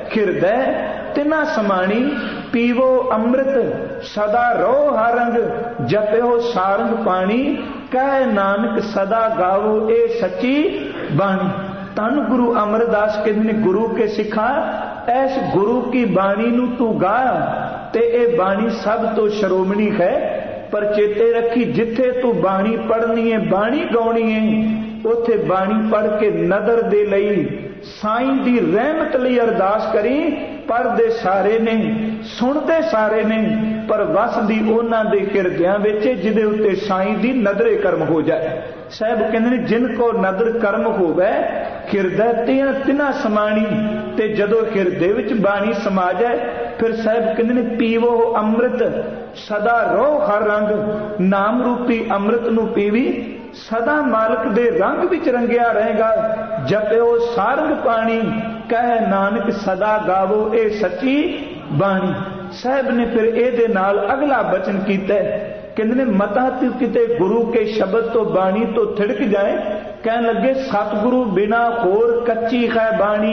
ਹਿਰਦੈ ਤਿਨਾ ਸਮਾਣੀ, ਪੀਵੋ ਅੰਮ੍ਰਿਤ ਸਦਾ ਰੋ ਹਰੰਗ, ਜਪਿਓ ਸਾਰੰਗ ਪਾਣੀ, ਕਹਿ ਨਾਨਕ ਸਦਾ ਗਾਵੋ ਇਹ ਸੱਚੀ ਬਾਣੀ। ਧੰਨ ਗੁਰੂ ਅਮਰਦਾਸ ਕਹਿੰਦੇ ਨੇ, ਗੁਰੂ ਕੇ ਸਿੱਖਾ ਐਸ ਗੁਰੂ ਕੀ ਬਾਣੀ ਨੂੰ ਤੂੰ ਗਾ, ਤੇ ਇਹ ਬਾਣੀ ਸਭ ਤੋਂ ਸ਼ਰੋਮਣੀ ਹੈ। ਪਰ ਚੇਤੇ ਰੱਖੀ, ਜਿੱਥੇ ਤੂੰ ਬਾਣੀ ਪੜ੍ਹਨੀ ਹੈ, ਬਾਣੀ ਗਾਉਣੀ ਹੈ, ਉੱਥੇ ਬਾਣੀ ਪੜ੍ਹ ਕੇ ਨਦਰ ਦੇ ਲਈ, ਸਾਈਂ ਦੀ ਰਹਿਮਤ ਲਈ ਅਰਦਾਸ ਕਰੀ। ਪੜ੍ਹਦੇ ਸਾਰੇ ਨੇ, ਸੁਣਦੇ ਸਾਰੇ ਨੇ, ਪਰ ਵਸਦੀ ਉਹਨਾਂ ਦੇ ਹਿਰਦਿਆਂ ਵਿੱਚ ਜਿਹਦੇ ਉੱਤੇ ਸਾਈਂ ਦੀ ਨਦਰੇ ਕਰਮ ਹੋ ਜਾਏ। ਸਾਹਿਬ ਕਹਿੰਦੇ ਨੇ, ਜਿਨ ਕੋ ਨਦਰ ਕਰਮ ਹੋਵੇ ਹਿਰਦੈ ਤਿਨਾ ਸਮਾਣੀ। ਤੇ ਜਦੋਂ ਹਿਰਦੇ ਵਿੱਚ ਬਾਣੀ ਸਮਾ ਜਾਏ, ਫਿਰ ਸਾਹਿਬ ਕਹਿੰਦੇ ਨੇ, ਪੀਵੋ ਅੰਮ੍ਰਿਤ ਸਦਾ ਰੋ ਹਰ ਰੰਗ, ਨਾਮ ਰੂਪੀ ਅੰਮ੍ਰਿਤ ਨੂੰ ਪੀਵੀ, ਸਦਾ ਮਾਲਕ ਦੇ ਰੰਗ ਵਿੱਚ ਰੰਗਿਆ ਰਹੇਗਾ। ਜਪਿਓ ਸਾਰੰਗ ਪਾਣੀ, ਕਹਿ ਨਾਨਕ ਸਦਾ ਗਾਵੋ ਇਹ ਸੱਚੀ ਬਾਣੀ। ਸਾਹਿਬ ਨੇ ਫਿਰ ਇਹਦੇ ਨਾਲ ਅਗਲਾ ਬਚਨ ਕੀਤਾ, ਕਹਿੰਦੇ ਨੇ, ਮਤਾ ਤੂੰ ਕਿਤੇ ਗੁਰੂ ਕੇ ਸ਼ਬਦ ਤੋਂ ਬਾਣੀ ਤੋਂ ਥਿੜਕ ਜਾਏ। ਕਹਿਣ ਲੱਗੇ, ਸਤਿਗੁਰੂ ਬਿਨਾ ਹੋਰ ਕੱਚੀ ਹੈ ਬਾਣੀ,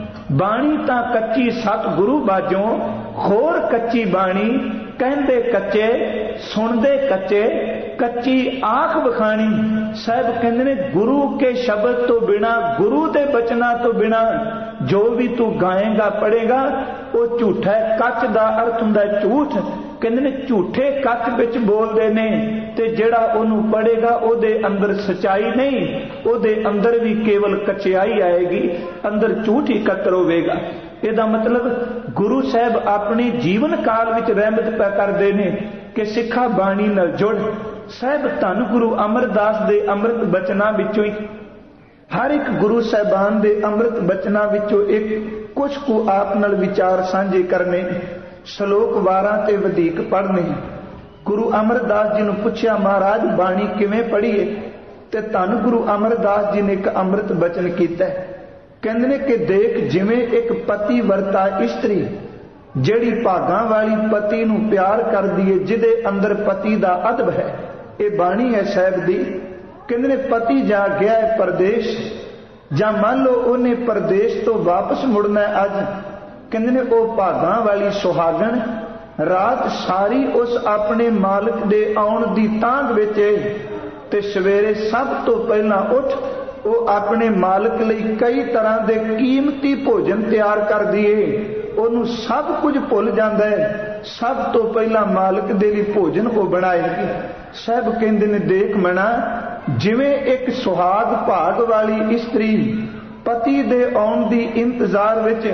ਬਾਣੀ ਤਾਂ ਕੱਚੀ ਸਤਿਗੁਰੂ ਬਾਝੋਂ, ਹੋਰ ਕੱਚੀ ਬਾਣੀ। ਕਹਿੰਦੇ ਕੱਚੇ, ਸੁਣਦੇ ਕੱਚੇ, ਕੱਚੀ ਆਂਖ ਵਿਖਾਣੀ। ਸਾਹਿਬ ਕਹਿੰਦੇ ਨੇ, ਗੁਰੂ ਕੇ ਸ਼ਬਦ ਤੋਂ ਬਿਨਾ, ਗੁਰੂ ਦੇ ਬਚਨਾਂ ਤੋਂ ਬਿਨਾ ਜੋ ਵੀ ਤੂੰ ਗਾਏਗਾ ਪੜੇਗਾ ਉਹ ਝੂਠਾ ਹੈ। ਕੱਚ ਦਾ ਅਰਥ ਹੁੰਦਾ ਝੂਠ। ਕਹਿੰਦੇ ਨੇ, ਝੂਠੇ ਕੱਚ ਵਿੱਚ ਬੋਲਦੇ ਨੇ, ਤੇ ਜਿਹੜਾ ਉਹਨੂੰ ਪੜੇਗਾ ਉਹਦੇ ਅੰਦਰ ਸਚਾਈ ਨਹੀਂ, ਉਹਦੇ ਅੰਦਰ ਵੀ ਕੇਵਲ ਕਚਿਆਈ ਆਏਗੀ, ਅੰਦਰ ਝੂਠ ਇਕੱਤਰ ਹੋਵੇਗਾ। ਇਹਦਾ ਮਤਲਬ ਗੁਰੂ ਸਾਹਿਬ ਆਪਣੇ ਜੀਵਨ ਕਾਲ ਵਿੱਚ ਰਹਿਮਤ ਪੈ ਕਰਦੇ ਨੇ ਕਿ ਸਿੱਖਾ ਬਾਣੀ ਨਾਲ ਜੁੜ। ਸਾਹਿਬ ਧੰਨ ਗੁਰੂ ਅਮਰਦਾਸ ਦੇ ਅੰਮ੍ਰਿਤ ਬਚਨਾਂ ਵਿੱਚੋਂ ਹੀ, ਹਰ ਇੱਕ ਗੁਰੂ ਸਾਹਿਬਾਨ ਦੇ ਅੰਮ੍ਰਿਤ ਬਚਨਾਂ ਵਿੱਚੋਂ ਇੱਕ ਕੁਝ ਕੁ ਆਪ ਨਾਲ ਵਿਚਾਰ ਸਾਂਝੇ ਕਰਨੇ, ਸ਼ਲੋਕ ਵਾਰਾਂ ਤੇ ਵਧੇਕ ਪੜ੍ਹਨੇ। ਗੁਰੂ ਅਮਰਦਾਸ ਜੀ ਨੂੰ ਪੁੱਛਿਆ, ਮਹਾਰਾਜ ਬਾਣੀ ਕਿਵੇਂ ਪੜ੍ਹੀਏ? ਤੇ ਧੰਨ ਗੁਰੂ ਅਮਰਦਾਸ ਜੀ ਨੇ ਇੱਕ ਅੰਮ੍ਰਿਤ ਬਚਨ ਕੀਤਾ। ਕਹਿੰਦੇ ਨੇ ਕਿ ਦੇਖ, ਜਿਵੇਂ ਇੱਕ ਪਤੀ ਵਰਤਾ ਇਸਤਰੀ, ਜਿਹੜੀ ਭਾਗਾਂ ਵਾਲੀ ਪਤੀ ਨੂੰ ਪਿਆਰ ਕਰਦੀ ਏ, ਜਿਹਦੇ ਅੰਦਰ ਪਤੀ ਦਾ ਅਦਬ ਹੈ। ਇਹ ਬਾਣੀ ਹੈ ਸਾਹਿਬ ਦੀ। ਕਹਿੰਦੇ ਨੇ, ਪਤੀ ਜਾ ਗਿਆ ਹੈ ਪਰਦੇਸ਼, ਜਾਂ ਮੰਨ ਲਓ ਉਹਨੇ ਪਰਦੇਸ਼ ਤੋਂ ਵਾਪਸ ਮੁੜਨਾ ਅੱਜ। ਕਹਿੰਦੇ ਨੇ, ਉਹ ਭਾਗਾਂ ਵਾਲੀ ਸੁਹਾਗਣ ਰਾਤ ਸਾਰੀ ਉਸ ਆਪਣੇ ਮਾਲਕ ਦੇ ਆਉਣ ਦੀ ਤਾਂਘ ਵਿੱਚ ਏ, ਤੇ ਸਵੇਰੇ ਸਭ ਤੋਂ ਪਹਿਲਾਂ ਉੱਠ ਉਹ ਆਪਣੇ ਮਾਲਕ ਲਈ ਕਈ ਤਰ੍ਹਾਂ ਦੇ ਕੀਮਤੀ ਭੋਜਨ ਤਿਆਰ ਕਰਦੀ ਏ। ਉਹਨੂੰ ਸਭ ਕੁਝ ਭੁੱਲ ਜਾਂਦਾ ਹੈ, ਸਭ ਤੋਂ ਪਹਿਲਾਂ ਮਾਲਕ ਦੇ ਲਈ ਭੋਜਨ ਉਹ ਬਣਾਏਗੀ। ਸਾਹਿਬ ਕਹਿੰਦੇ ਨੇ, ਦੇਖ ਮਣਾ, ਜਿਵੇਂ ਇੱਕ ਸੁਹਾਗ ਭਾਗ ਵਾਲੀ ਇਸਤਰੀ ਪਤੀ ਦੇ ਆਉਣ ਦੀ ਇੰਤਜ਼ਾਰ ਵਿੱਚ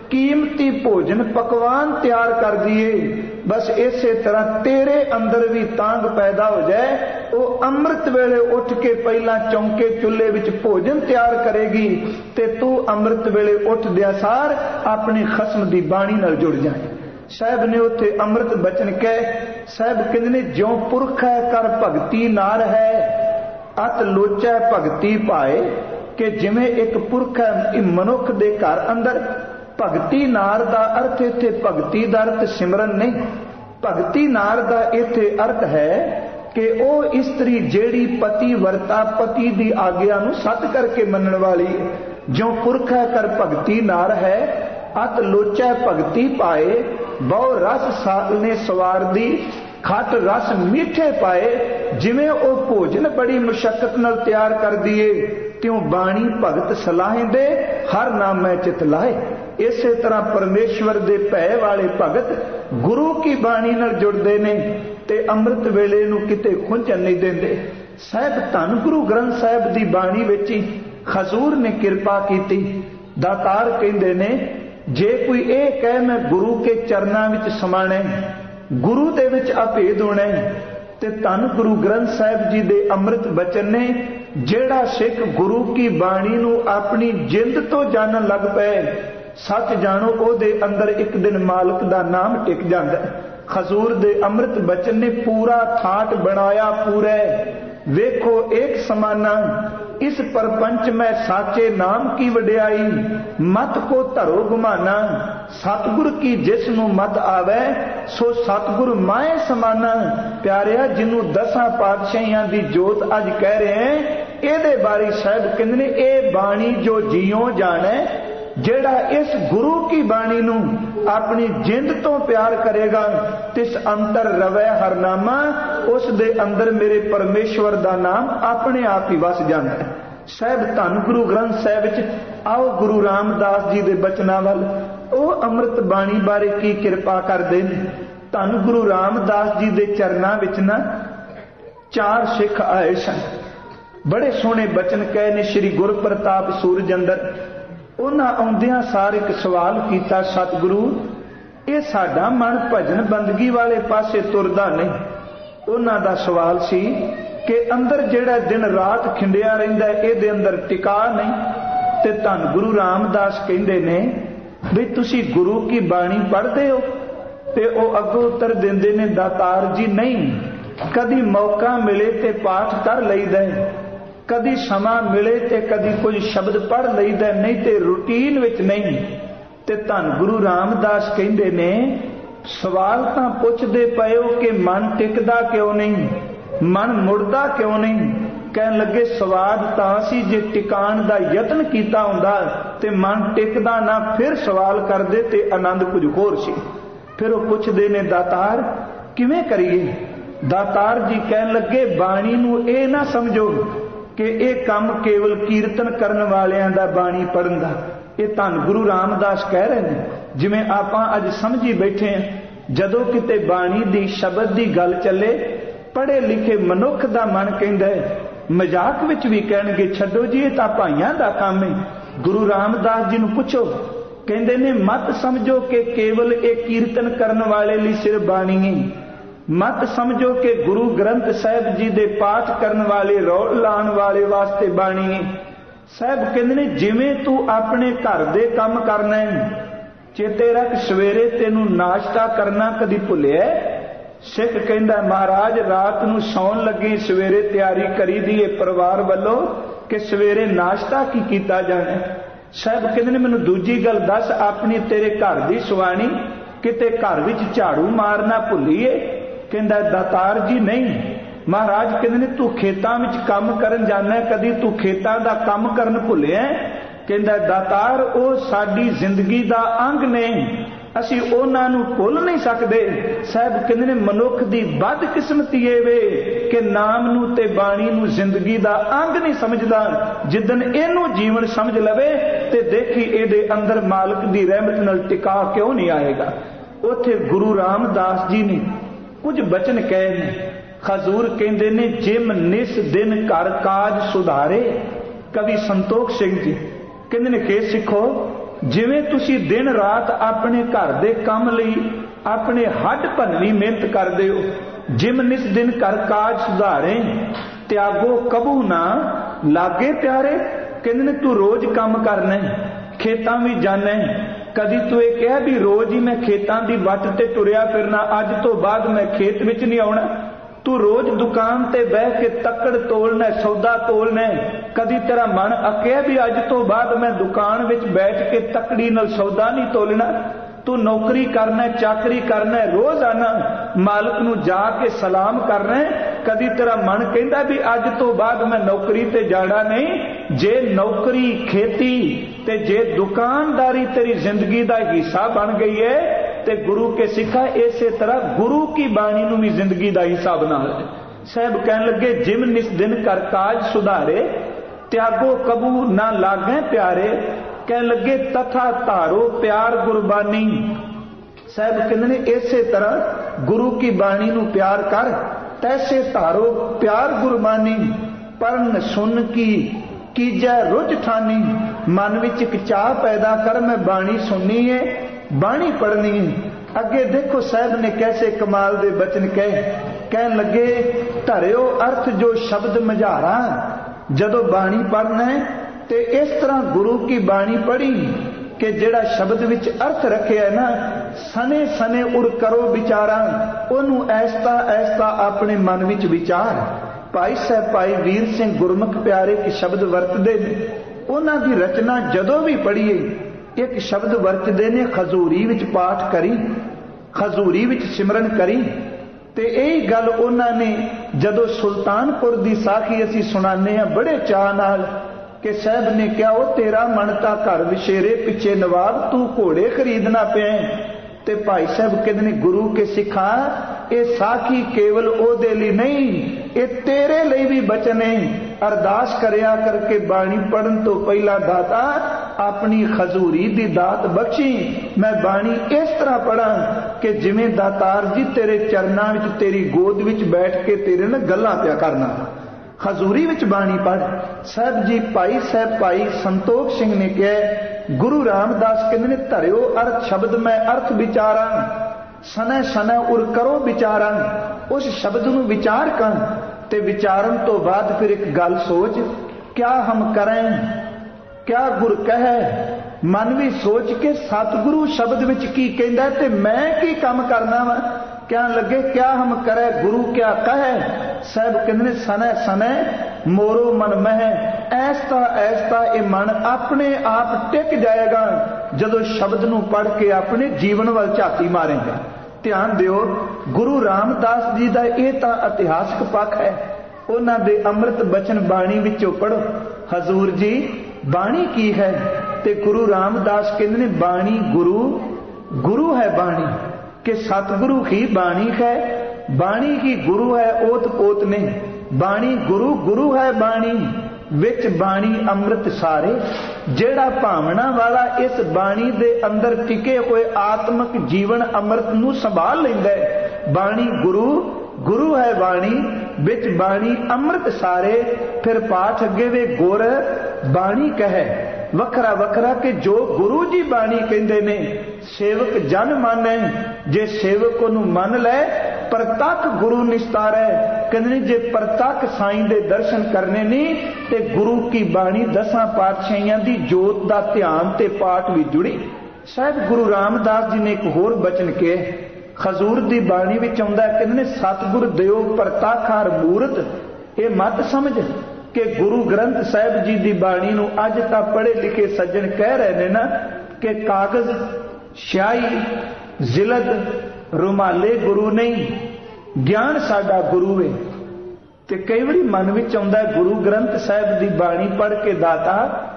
ਕੀਮਤੀ ਭੋਜਨ ਪਕਵਾਨ ਤਿਆਰ ਕਰਦੀ ਏ, ਬਸ ਇਸੇ ਤਰ੍ਹਾਂ ਤੇਰੇ ਅੰਦਰ ਵੀ ਤਾਂਘ ਪੈਦਾ ਹੋ ਜਾਏ। ਉਹ ਅੰਮ੍ਰਿਤ ਵੇਲੇ ਉੱਠ ਕੇ ਪਹਿਲਾਂ ਚੌਂਕੇ ਚੁੱਲ੍ਹੇ ਵਿੱਚ ਭੋਜਨ ਤਿਆਰ ਕਰੇਗੀ, ਤੇ ਤੂੰ ਅੰਮ੍ਰਿਤ ਵੇਲੇ ਉੱਠਦਿਆਂ ਸਾਰ ਆਪਣੇ ਖਸਮ ਦੀ ਬਾਣੀ ਨਾਲ ਜੁੜ ਜਾਏ। ਸਾਹਿਬ ਨੇ ਉੱਥੇ ਅੰਮ੍ਰਿਤ ਬਚਨ ਕਹੇ। ਸਾਹਿਬ ਕਹਿੰਦੇ ਨੇ, ਜਿਉ ਪੁਰਖ ਹੈ ਕਰ ਭਗਤੀ ਨਾਰ ਹੈ, ਅਤ ਲੋਚੈ ਭਗਤੀ ਪਾਏ। ਕਿ ਜਿਵੇਂ ਇੱਕ ਪੁਰਖ ਹੈ, ਇਹ ਮਨੁੱਖ ਦੇ ਘਰ ਅੰਦਰ ਭਗਤੀ ਨਾਰ ਦਾ ਅਰਥ, ਇੱਥੇ ਭਗਤੀ ਦਾ ਅਰਥ ਸਿਮਰਨ ਨਹੀਂ, ਭਗਤੀ ਨਾਰ ਦਾ ਇੱਥੇ ਅਰਥ ਹੈ ਕਿ ਉਹ ਇਸਤਰੀ ਜਿਹੜੀ ਪਤੀ ਵਰਤਾ, ਪਤੀ ਦੀ ਆਗਿਆ ਨੂੰ ਸੱਚ ਕਰਕੇ ਮੰਨਣ ਵਾਲੀ। ਜਿਉ ਪੁਰਖ ਹੈ ਕਰ ਭਗਤੀ ਨਾਰ ਹੈ, ਅਤ ਲੋਚੈ ਭਗਤੀ ਪਾਏ। ਬਹੁ ਰਸ ਸਾਲਨੇ ਸਵਾਰਦੀ, ਖੱਟ ਰਸ ਮਿੱਠੇ ਪਾਏ। ਜਿਵੇਂ ਉਹ ਭੋਜਨ ਬੜੀ ਮੁਸ਼ੱਕਤ ਨਾਲ ਤਿਆਰ ਕਰਦੀ ਏ, ਤਿਉ ਬਾਣੀ ਭਗਤ ਸਲਾਹਿੰਦੇ, ਹਰ ਨਾਮੈ ਚਿਤ ਲਾਏ। ਇਸੇ ਤਰ੍ਹਾਂ ਪਰਮੇਸ਼ਵਰ ਦੇ ਭੈ ਵਾਲੇ ਭਗਤ ਗੁਰੂ ਕੀ ਬਾਣੀ ਨਾਲ ਜੁੜਦੇ ਨੇ, ਤੇ ਅੰਮ੍ਰਿਤ ਵੇਲੇ ਨੂੰ ਕਿਤੇ ਖੁੰਝਣ ਨਹੀਂ ਦਿੰਦੇ। ਸਾਹਿਬ ਧੰਨ ਗੁਰੂ ਗ੍ਰੰਥ ਸਾਹਿਬ ਦੀ ਬਾਣੀ ਵਿੱਚ ਹੀ ਹਜ਼ੂਰ ਨੇ ਕਿਰਪਾ ਕੀਤੀ। ਦਾਤਾਰ ਕਹਿੰਦੇ ਨੇ, ਜੇ ਕੋਈ ਇਹ ਕਹੇ ਮੈਂ ਗੁਰੂ ਕੇ ਚਰਨਾਂ ਵਿੱਚ ਸਮਾਣਾ, ਗੁਰੂ ਦੇ ਵਿੱਚ ਅਭੇਦ ਹੋਣਾ, ਤੇ ਧੰਨ ਗੁਰੂ ਗ੍ਰੰਥ ਸਾਹਿਬ ਜੀ ਦੇ ਅੰਮ੍ਰਿਤ ਬਚਨ ਨੇ। ਜਿਹੜਾ ਸਿੱਖ ਗੁਰੂ ਕੀ ਬਾਣੀ ਨੂੰ ਆਪਣੀ ਜਿੰਦ ਤੋਂ ਜਾਣਨ ਲੱਗ ਪਏ, ਸੱਚ ਜਾਣੋ ਉਹਦੇ ਅੰਦਰ ਇੱਕ ਦਿਨ ਮਾਲਕ ਦਾ ਨਾਮ ਟਿਕ ਜਾਂਦਾ। ਹਜ਼ੂਰ ਦੇ ਅੰਮ੍ਰਿਤ ਬਚਨ ਨੇ ਪੂਰਾ ਥਾਟ ਬਣਾਇਆ ਪੂਰੇ। ਵੇਖੋ ਏਕ ਸਮਾਨਾ, ਇਸ ਪਰਪੰਚ ਮੈਂ ਸਾਚੇ ਨਾਮ ਕੀ ਵਡਿਆਈ। ਮਤ ਕੋ ਧਰੋ ਗੁਮਾਨਾ, ਸਤਿਗੁਰ ਕੀ ਜਿਸ ਨੂੰ ਮਤ ਆਵੇ, ਸੋ ਸਤਿਗੁਰ ਮਾਏ ਸਮਾਨਾ। ਪਿਆਰਿਆ, ਜਿਹਨੂੰ 10 ਪਾਤਸ਼ਾਹੀਆਂ ਦੀ ਜੋਤ ਅੱਜ ਕਹਿ ਰਹੇ, ਇਹਦੇ ਬਾਰੇ ਸਾਹਿਬ ਕਹਿੰਦੇ ਨੇ, ਇਹ ਬਾਣੀ ਜੋ ਜੀਉ ਜਾਣੈ, ਜਿਹੜਾ ਇਸ ਗੁਰੂ की बाणी ਨੂੰ अपनी जिंद तो प्यार करेगा, तिस अंतर रवै हरनामा, उस दे अंदर मेरे परमेश्वर का नाम अपने आप ही वस जाता है। साहब धन गुरु ग्रंथ साहिब विच आओ गुरु रामदास जी के बचनां वल ਉਹ ਅੰਮ੍ਰਿਤ ਬਾਣੀ ਬਾਰੇ ਕੀ ਕਿਰਪਾ ਕਰਦੇ ਨੇ। ਧੰਨ ਗੁਰੂ ਰਾਮਦਾਸ ਜੀ ਦੇ ਚਰਨਾਂ ਵਿੱਚ ਨਾ 4 ਸਿੱਖ ਆਏ ਸਨ, ਬੜੇ ਸੋਹਣੇ ਬਚਨ ਕਹੇ ਨੇ ਸ਼੍ਰੀ ਗੁਰਪ੍ਰਤਾਪ ਸੂਰਜ ਅੰਦਰ। ਉਹਨਾਂ ਆਉਂਦਿਆਂ ਸਾਰ ਇੱਕ ਸਵਾਲ ਕੀਤਾ, ਸਤਿਗੁਰੂ ਇਹ ਸਾਡਾ ਮਨ ਭਜਨ ਬੰਦਗੀ ਵਾਲੇ ਪਾਸੇ ਤੁਰਦਾ ਨਹੀਂ। ਉਹਨਾਂ ਦਾ ਸਵਾਲ ਸੀ ਕਿ ਅੰਦਰ ਜਿਹੜਾ ਦਿਨ ਰਾਤ ਖਿੰਡਿਆ ਰਹਿੰਦਾ ਇਹਦੇ ਅੰਦਰ ਟਿਕਾ ਨਹੀਂ। ਤੇ ਧੰਨ ਗੁਰੂ ਰਾਮਦਾਸ ਕਹਿੰਦੇ ਨੇ ਵੀ ਤੁਸੀਂ ਗੁਰੂ ਕੀ ਬਾਣੀ ਪੜ੍ਹਦੇ ਹੋ? ਤੇ ਉਹ ਅੱਗੋਂ ਉੱਤਰ ਦਿੰਦੇ ਨੇ, ਦਾਤਾਰ ਜੀ ਨਹੀਂ, ਕਦੀ ਮੌਕਾ ਮਿਲੇ ਤੇ ਪਾਠ ਕਰ ਲਈਦਾ, ਕਦੀ ਸਮਾਂ ਮਿਲੇ ਤੇ ਕਦੀ ਕੁਝ ਸ਼ਬਦ ਪੜ੍ਹ ਲਈਦਾ, ਨਹੀਂ ਤੇ ਰੂਟੀਨ ਵਿੱਚ ਨਹੀਂ। ਤੇ ਧੰਨ ਗੁਰੂ ਰਾਮਦਾਸ ਕਹਿੰਦੇ ਨੇ ਸਵਾਲ ਤਾਂ ਪੁੱਛਦੇ ਪਏ ਹੋ ਕਿ ਮਨ ਟਿਕਦਾ ਕਿਉਂ ਨਹੀਂ, ਮਨ ਮੁੜਦਾ ਕਿਉਂ ਨਹੀਂ। ਕਹਿਣ ਲੱਗੇ ਸਵਾਦ ਤਾਂ ਸੀ ਜੇ ਟਿਕਾਣ ਦਾ ਯਤਨ ਕੀਤਾ ਹੁੰਦਾ ਤੇ ਮਨ ਟਿਕਦਾ ਨਾ, ਫਿਰ ਸਵਾਲ ਕਰਦੇ ਤੇ ਆਨੰਦ ਕੁਝ ਹੋਰ ਸੀ। ਫਿਰ ਉਹ ਪੁੱਛਦੇ ਨੇ ਦਾਤਾਰ ਕਿਵੇਂ ਕਰੀਏ? ਦਾਤਾਰ ਜੀ ਕਹਿਣ ਲੱਗੇ ਬਾਣੀ ਨੂੰ ਇਹ ਨਾ ਸਮਝੋ ਕਿ ਇਹ ਕੰਮ ਕੇਵਲ ਕੀਰਤਨ ਕਰਨ ਵਾਲਿਆਂ ਦਾ ਬਾਣੀ ਪੜ੍ਹਨ ਦਾ। ਇਹ ਧੰਨ ਗੁਰੂ ਰਾਮਦਾਸ ਕਹਿ ਰਹੇ ਨੇ ਜਿਵੇਂ ਆਪਾਂ ਅੱਜ ਸਮਝੀ ਬੈਠੇ ਹਾਂ, ਜਦੋਂ ਕਿਤੇ ਬਾਣੀ ਦੀ ਸ਼ਬਦ ਦੀ ਗੱਲ ਚੱਲੇ ਪੜ੍ਹੇ ਲਿਖੇ ਮਨੁੱਖ ਦਾ ਮਨ ਕਹਿੰਦਾ ਹੈ, ਮਜ਼ਾਕ ਵਿੱਚ ਵੀ ਕਹਿਣਗੇ ਛੱਡੋ ਜੀ ਇਹ ਤਾਂ ਭਾਈਆਂ ਦਾ ਕੰਮ ਹੈ। ਗੁਰੂ ਰਾਮਦਾਸ ਜੀ ਨੂੰ ਪੁੱਛੋ, ਕਹਿੰਦੇ ਨੇ ਮਤ ਸਮਝੋ ਕਿ ਕੇਵਲ ਇਹ ਕੀਰਤਨ ਕਰਨ ਵਾਲੇ ਲਈ ਸਿਰ ਬਾਣੀ ਹੈ, ਮਤ ਸਮਝੋ ਕਿ ਗੁਰੂ ਗ੍ਰੰਥ ਸਾਹਿਬ ਜੀ ਦੇ ਪਾਠ ਕਰਨ ਵਾਲੇ ਰੌਲ ਲਾਉਣ ਵਾਲੇ ਵਾਸਤੇ ਬਾਣੀ ਹੈ। ਸਾਹਿਬ ਕਹਿੰਦੇ ਨੇ ਜਿਵੇਂ ਤੂੰ ਆਪਣੇ ਘਰ ਦੇ ਕੰਮ ਕਰਨਾ ਹੈ, ਚੇਤੇ ਰੱਖ ਸਵੇਰੇ ਤੈਨੂੰ ਨਾਸ਼ਤਾ ਕਰਨਾ ਕਦੀ ਭੁੱਲਿਆ? ਸਿੱਖ ਕਹਿੰਦਾ ਮਹਾਰਾਜ ਰਾਤ ਨੂੰ ਸੌਣ ਲੱਗੇ ਸਵੇਰੇ ਤਿਆਰੀ ਕਰੀ ਦੀ ਏ ਪਰਿਵਾਰ ਵੱਲੋਂ ਕਿ ਸਵੇਰੇ ਨਾਸ਼ਤਾ ਕੀ ਕੀਤਾ ਜਾਣਾ। ਸਾਹਿਬ ਕਹਿੰਦੇ ਨੇ ਮੈਨੂੰ ਦੂਜੀ ਗੱਲ ਦੱਸ, ਆਪਣੀ ਤੇਰੇ ਘਰ ਦੀ ਸੁਆਣੀ ਕਿਤੇ ਘਰ ਵਿੱਚ ਝਾੜੂ ਮਾਰਨਾ ਭੁੱਲੀਏ? ਕਹਿੰਦਾ ਦਾਤਾਰ ਜੀ ਨਹੀਂ। ਮਹਾਰਾਜ ਕਹਿੰਦੇ ਨੇ ਤੂੰ ਖੇਤਾਂ ਵਿੱਚ ਕੰਮ ਕਰਨ ਜਾਣਾ, ਕਦੀ ਤੂੰ ਖੇਤਾਂ ਦਾ ਕੰਮ ਕਰਨ ਭੁੱਲਿਆ? ਕਹਿੰਦਾ ਦਾਤਾਰ ਉਹ ਸਾਡੀ ਜ਼ਿੰਦਗੀ ਦਾ ਅੰਗ ਨੇ, ਅਸੀਂ ਉਹਨਾਂ ਨੂੰ ਭੁੱਲ ਨਹੀਂ ਸਕਦੇ। ਸਾਹਿਬ ਕਹਿੰਦੇ ਨੇ ਮਨੁੱਖ ਦੀ ਬਦਕਿਸਮਤੀ ਇਹ ਵੇ ਕਿ ਨਾਮ ਨੂੰ ਤੇ ਬਾਣੀ ਨੂੰ ਜ਼ਿੰਦਗੀ ਦਾ ਅੰਗ ਨਹੀਂ ਸਮਝਦਾ। ਜਿੱਦਣ ਇਹਨੂੰ ਜੀਵਨ ਸਮਝ ਲਵੇ ਤੇ ਦੇਖੀ ਇਹਦੇ ਅੰਦਰ ਮਾਲਕ ਦੀ ਰਹਿਮਤ ਨਾਲ ਟਿਕਾ ਕਿਉਂ ਨਹੀਂ ਆਏਗਾ। ਉੱਥੇ ਗੁਰੂ ਰਾਮਦਾਸ ਜੀ ਨੇ ਕੁਝ ਬਚਨ ਕਹੇ ਨੇ। ਹਜ਼ੂਰ ਕਹਿੰਦੇ ਨੇ ਜਿਮ ਨਿਸ ਦਿਨ ਘਰ ਕਾਜ ਸੁਧਾਰੇ। ਕਵੀ ਸੰਤੋਖ ਸਿੰਘ ਜੀ ਕਹਿੰਦੇ ਨੇ ਕਿ ਸਿੱਖੋ ਜਿਵੇਂ ਤੁਸੀਂ ਦਿਨ ਰਾਤ ਆਪਣੇ ਘਰ ਦੇ ਕੰਮ ਲਈ ਆਪਣੇ ਹੱਡ ਭੰਨਵੀਂ ਮਿਹਨਤ ਕਰਦੇ ਹੋ, ਜਿਮ ਨਿਸ ਦਿਨ ਘਰ ਕਾਜ ਸੁਧਾਰੇ ਤਿਆਗੋ ਕਬੂ ਨਾ ਲਾਗੇ ਪਿਆਰੇ। ਕਹਿੰਦੇ ਨੇ ਤੂੰ ਰੋਜ਼ ਕੰਮ ਕਰਨਾ, ਖੇਤਾਂ ਵੀ ਜਾਣਾ, ਕਦੀ ਤੂੰ ਇਹ ਕਿਹਾ ਵੀ ਰੋਜ਼ ਹੀ ਮੈਂ ਖੇਤਾਂ ਦੀ ਵੱਟ ਤੇ ਤੁਰਿਆ ਫਿਰਨਾ, ਅੱਜ ਤੋਂ ਬਾਅਦ ਮੈਂ ਖੇਤ ਵਿੱਚ ਨਹੀਂ ਆਉਣਾ। ਤੂੰ ਰੋਜ਼ ਦੁਕਾਨ ਤੇ ਬਹਿ ਕੇ ਤੱਕੜ ਤੋਲਣਾ, ਸੌਦਾ ਤੋਲਣਾ, ਕਦੀ ਤੇਰਾ ਮਨ ਅੱਕਿਆ ਵੀ ਅੱਜ ਤੋਂ ਬਾਅਦ ਮੈਂ ਦੁਕਾਨ ਵਿੱਚ ਬੈਠ ਕੇ ਤੱਕੜੀ ਨਾਲ ਸੌਦਾ ਨਹੀਂ ਤੋਲਣਾ। ਤੂੰ ਨੌਕਰੀ ਕਰਨਾ, ਚਾਕਰੀ ਕਰਨਾ, ਰੋਜ਼ ਆਣਾ ਮਾਲਕ ਨੂੰ ਜਾ ਕੇ ਸਲਾਮ ਕਰਨਾ, ਕਦੀ ਤੇਰਾ ਮਨ ਕਹਿੰਦਾ ਵੀ ਅੱਜ ਤੋਂ ਬਾਅਦ ਮੈਂ ਨੌਕਰੀ ਤੇ ਜਾਣਾ ਨਹੀਂ। ਜੇ ਨੌਕਰੀ ਖੇਤੀ ਤੇ ਜੇ ਦੁਕਾਨਦਾਰੀ ਤੇਰੀ ਜ਼ਿੰਦਗੀ ਦਾ ਹਿੱਸਾ ਬਣ ਗਈ ਹੈ ਤੇ ਗੁਰੂ ਕੇ ਸਿੱਖਾ ਇਸੇ ਤਰ੍ਹਾਂ ਗੁਰੂ ਕੀ ਬਾਣੀ ਨੂੰ ਵੀ ਜ਼ਿੰਦਗੀ ਦਾ ਹਿੱਸਾ ਬਣਾ ਲੈ। ਸਾਹਿਬ ਕਹਿਣ ਲੱਗੇ ਜਿਮ ਨਿਸ ਦਿਨ ਕਰ ਕਾਜ ਸੁਧਾਰੇ ਤਿਆਗੋ ਕਬੂ ਨਾ ਲਾਗੇ ਪਿਆਰੇ। ਕਹਿਣ ਲੱਗੇ ਤਥਾ ਧਾਰੋ ਪਿਆਰ ਗੁਰਬਾਣੀ। ਸਾਹਿਬ ਕਹਿੰਦੇ ਨੇ ਇਸੇ ਤਰ੍ਹਾਂ ਗੁਰੂ ਕੀ ਬਾਣੀ ਨੂੰ ਪਿਆਰ ਕਰ, ਤੈਸੇ ਧਾਰੋ ਪਿਆਰ ਗੁਰਬਾਣੀ। ਪੜਨ ਸੁਣ ਕੀ ਕੀਜੈ ਰੁਝ ਠਾਨੀ। ਮਨ ਵਿੱਚ ਇੱਕ ਚਾਹ ਪੈਦਾ ਕਰ, ਮੈਂ ਬਾਣੀ ਸੁਣਨੀ ਹੈ, ਬਾਣੀ ਪੜ੍ਹਨੀ ਹੈ। ਅੱਗੇ ਦੇਖੋ ਸਾਹਿਬ ਨੇ ਕੈਸੇ ਕਮਾਲ ਦੇ ਬਚਨ ਕਹੇ। ਕਹਿਣ ਲੱਗੇ ਧਰਿਓ ਅਰਥ ਜੋ ਸ਼ਬਦ ਮਝਾਰਾ। ਜਦੋਂ ਬਾਣੀ ਪੜ੍ਹਨਾ ਤੇ ਇਸ ਤਰ੍ਹਾਂ ਗੁਰੂ ਕੀ ਬਾਣੀ ਪੜ੍ਹੀ ਕਿ ਜਿਹੜਾ ਸ਼ਬਦ ਵਿੱਚ ਅਰਥ ਰੱਖਿਆ ਨਾ, ਸਨੇ ਸਨੇ ਉਰ ਕਰੋ ਵਿਚਾਰਾ, ਉਹਨੂੰ ਐਸਤਾ ਐਸਤਾ ਆਪਣੇ ਮਨ ਵਿੱਚ ਵਿਚਾਰ। ਭਾਈ ਸਾਹਿਬ ਭਾਈ ਵੀਰ ਸਿੰਘ ਗੁਰਮੁਖ ਪਿਆਰੇ ਕਿ ਸ਼ਬਦ ਵਰਤਦੇ ਨੇ, ਉਹਨਾਂ ਦੀ ਰਚਨਾ ਜਦੋਂ ਵੀ ਪੜ੍ਹੀਏ ਇੱਕ ਸ਼ਬਦ ਵਰਤਦੇ ਨੇ, ਖਜ਼ੂਰੀ ਵਿੱਚ ਪਾਠ ਕਰੀ, ਖਜ਼ੂਰੀ ਵਿੱਚ ਸਿਮਰਨ ਕਰੀ। ਤੇ ਇਹ ਗੱਲ ਉਹਨਾਂ ਨੇ ਜਦੋਂ ਸੁਲਤਾਨਪੁਰ ਦੀ ਸਾਖੀ ਅਸੀਂ ਸੁਣਾਉਂਦੇ ਹਾਂ ਬੜੇ ਚਾਅ ਨਾਲ, कि साहब ने क्या वो तेरा मन ता घर विशेरे पिछे नवाब तू घोड़े खरीदना पे। ते भाई साहब कहते ने गुरु के सिखा ये साखी केवल ओदे लिए नहीं, ये तेरे लिए भी बचन है। अरदास करया करके बाणी पढ़न तो पहला दाता अपनी खजूरी दी दात बख्शी। मैं बाणी इस तरह पढ़ा कि जिवें दातार जी तेरे चरना विच तेरी गोद विच बैठ के तेरे नाल गल्लां पिया करना। खजूरी विच बाणी पढ़। साहब जी भाई साहब भाई संतोख सिंह ने कहा गुरु रामदास कहते ने धरियो अर्थ शब्द मैं अर्थ विचारा सनै सनै उर करो विचारा। उस शब्द नूं विचार कर ते विचारन तो बाद फिर एक गल सोच क्या हम करें क्या गुर कहे। मन भी सोच के सतगुरु शब्द विच की कहंदा ते मैं की काम करना वा। क्या लगे क्या हम करे गुरु क्या कहे। साहब कहते सनै सनै मोरो मन मह ऐसा ये मन अपने आप टिक जाएगा जदों शब्द नूं पढ़ के अपने जीवन वाल झाती मारेंगे। ध्यान दिओ गुरु रामदास जी का यह तो इतिहासक पक्ष है। उन्हां दे अमृत बचन बाणी विचों पढ़ो। हजूर जी बाणी की है ते गुरु रामदास कहते ने बाणी गुरु गुरु है बाणी कि सतगुरु ही बाणी है। बाणी ही गुरु है ओत पोत ने। बाणी गुरु गुरु है बाणी विच बाणी अमृत सारे। जेड़ा भावना वाला इस बाणी दे अंदर टिके हुए आत्मक जीवन अमृत नूं संभाल लैंदा है। बाणी गुरु गुरु है बाणी विच बाणी अमृत सारे। फिर पाठ अगे वे गुर बाणी कहे वखरा वखरा कि जो गुरु जी बाणी कहंदे ने सेवक जन माने। जे सेवक नूं मन लै परतक गुरु निस्तारै। कहंदे जे परतक साईं दे दर्शन करने नहीं ते गुरु की बाणी 10 पातशाहियां दी जोत दा ध्यान ते पाठ भी जुड़ी। साहब गुरु रामदास जी ने एक होर बचन के खजूर दी बाणी विच आउंदा कहंदे सतगुर दिओ परताखार मूरत। ये मत समझ कि गुरु ग्रंथ साहिब जी दी बाणी नूं अज तां पढ़े लिखे सज्जन कह रहे ने ना कि कागज स्याही जिलद रुमाले गुरु नहीं ज्ञान साडा गुरु है। ते कई बारी मन विच आउंदा गुरु ग्रंथ साहिब दी बाणी पढ़ के दाता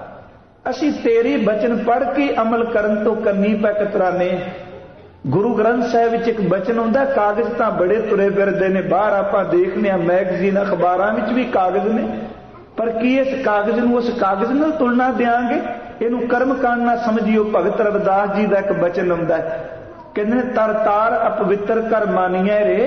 असी तेरी बचन पढ़ के अमल करन तो कन्नी पै कतराने। गुरु ग्रंथ साहिब विच एक बचन आउंदा कागज तां बड़े तुरे फिरदे ने बाहर आपां देखने आ मैगजीन अखबारां विच भी कागज ने पर की इस कागज नूं उस कागज नाल तुलना देंगे। इहनूं कर्म कांड ना समझियो। भगत रविदास जी दा एक बचन आउंदा कहंदे ने तर तार अपवित्र कर मानिए रे।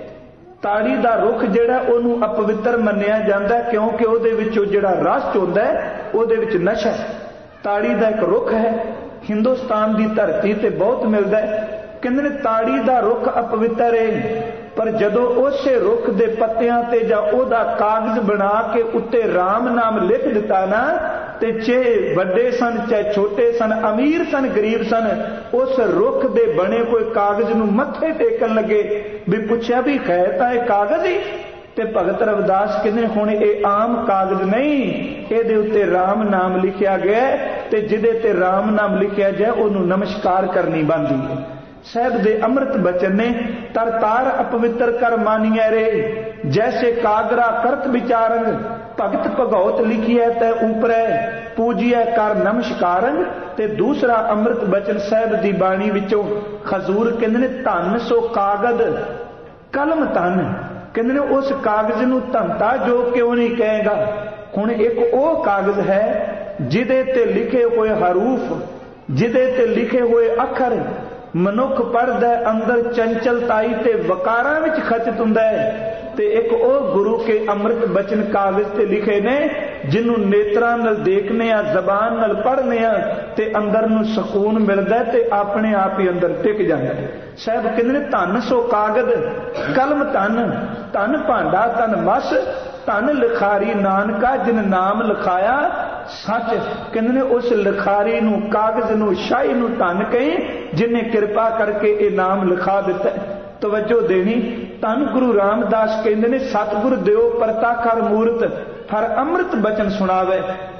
ताड़ी दा रुख जिहड़ा ओनूं अपवित्र मन्निया जांदा क्योंकि ਉਹਦੇ ਵਿੱਚੋਂ ਜਿਹੜਾ ਰਸ ਹੁੰਦਾ ਉਹਦੇ ਵਿੱਚ ਨਸ਼ਾ है। ताड़ी दा एक रुख है हिंदुस्तान की धरती ते बहुत मिलता है। कहंदे ने ताड़ी दा रुख अपवित्र है पर जदों उसे रुख दे पत्तियां ते जां ओदा कागज बना के उत्ते राम नाम लिख दिता ना ते चाहे वड्डे सन चाहे छोटे सन अमीर सन गरीब सन उस रुख दे बने कोई कागज नूं मत्थे टेकन लगे भी पुछया भी है तां इह कागज ही। ते भगत रविदास कहंदे हुण इह आम कागज नहीं इहदे उत्ते राम नाम लिखिया गया ते जिहदे ते राम नाम लिखिया जाए ओनूं नमस्कार करनी बनदी है। साहब दे अमृत बचन ने तर तार अपवित्र कर मानिए रे जैसे कागरा करत विचारंग भगत भगौत लिखिए तै ऊपरै पूजिए कर नमस्कारंग। ते दूसरा अमृत बचन साहब दी बाणी विचों खजूर कहंदे ने धन सो कागद कलम धन। कहंदे ने उस कागज नूं धनता जो क्यों नहीं कहेगा। हुण एक वो कागज है जिहदे ते लिखे हुए हरूफ जिहदे ते लिखे हुए अखर मनुख पढ़दा अंदर चंचलताई ते वकारां विच खचत हुंदा है। ते एक ओ गुरु के अमृत बचन कागज ते लिखे ने जिन्हों नेत्रां नाल देखने आ जबान नाल पढ़ने आ ते अंदर नूं सुकून मिलदा ते अपने आप ही अंदर टिक जांदा है। साहब कहंदे ने धन सो कागज कलम धन धन भांडा धन मस धन लिखारी नानका जिन नाम लिखाया सच। कहंदे ने उस लिखारी नूं कागज नूं शाही नूं धन कही जिन्हें कृपा करके ये नाम लिखा दिता। तवज्जो देनी धन गुरु रामदास कहंदे ने सतगुरु दिओ परताखर मूरत हर अमृत बचन सुनावे।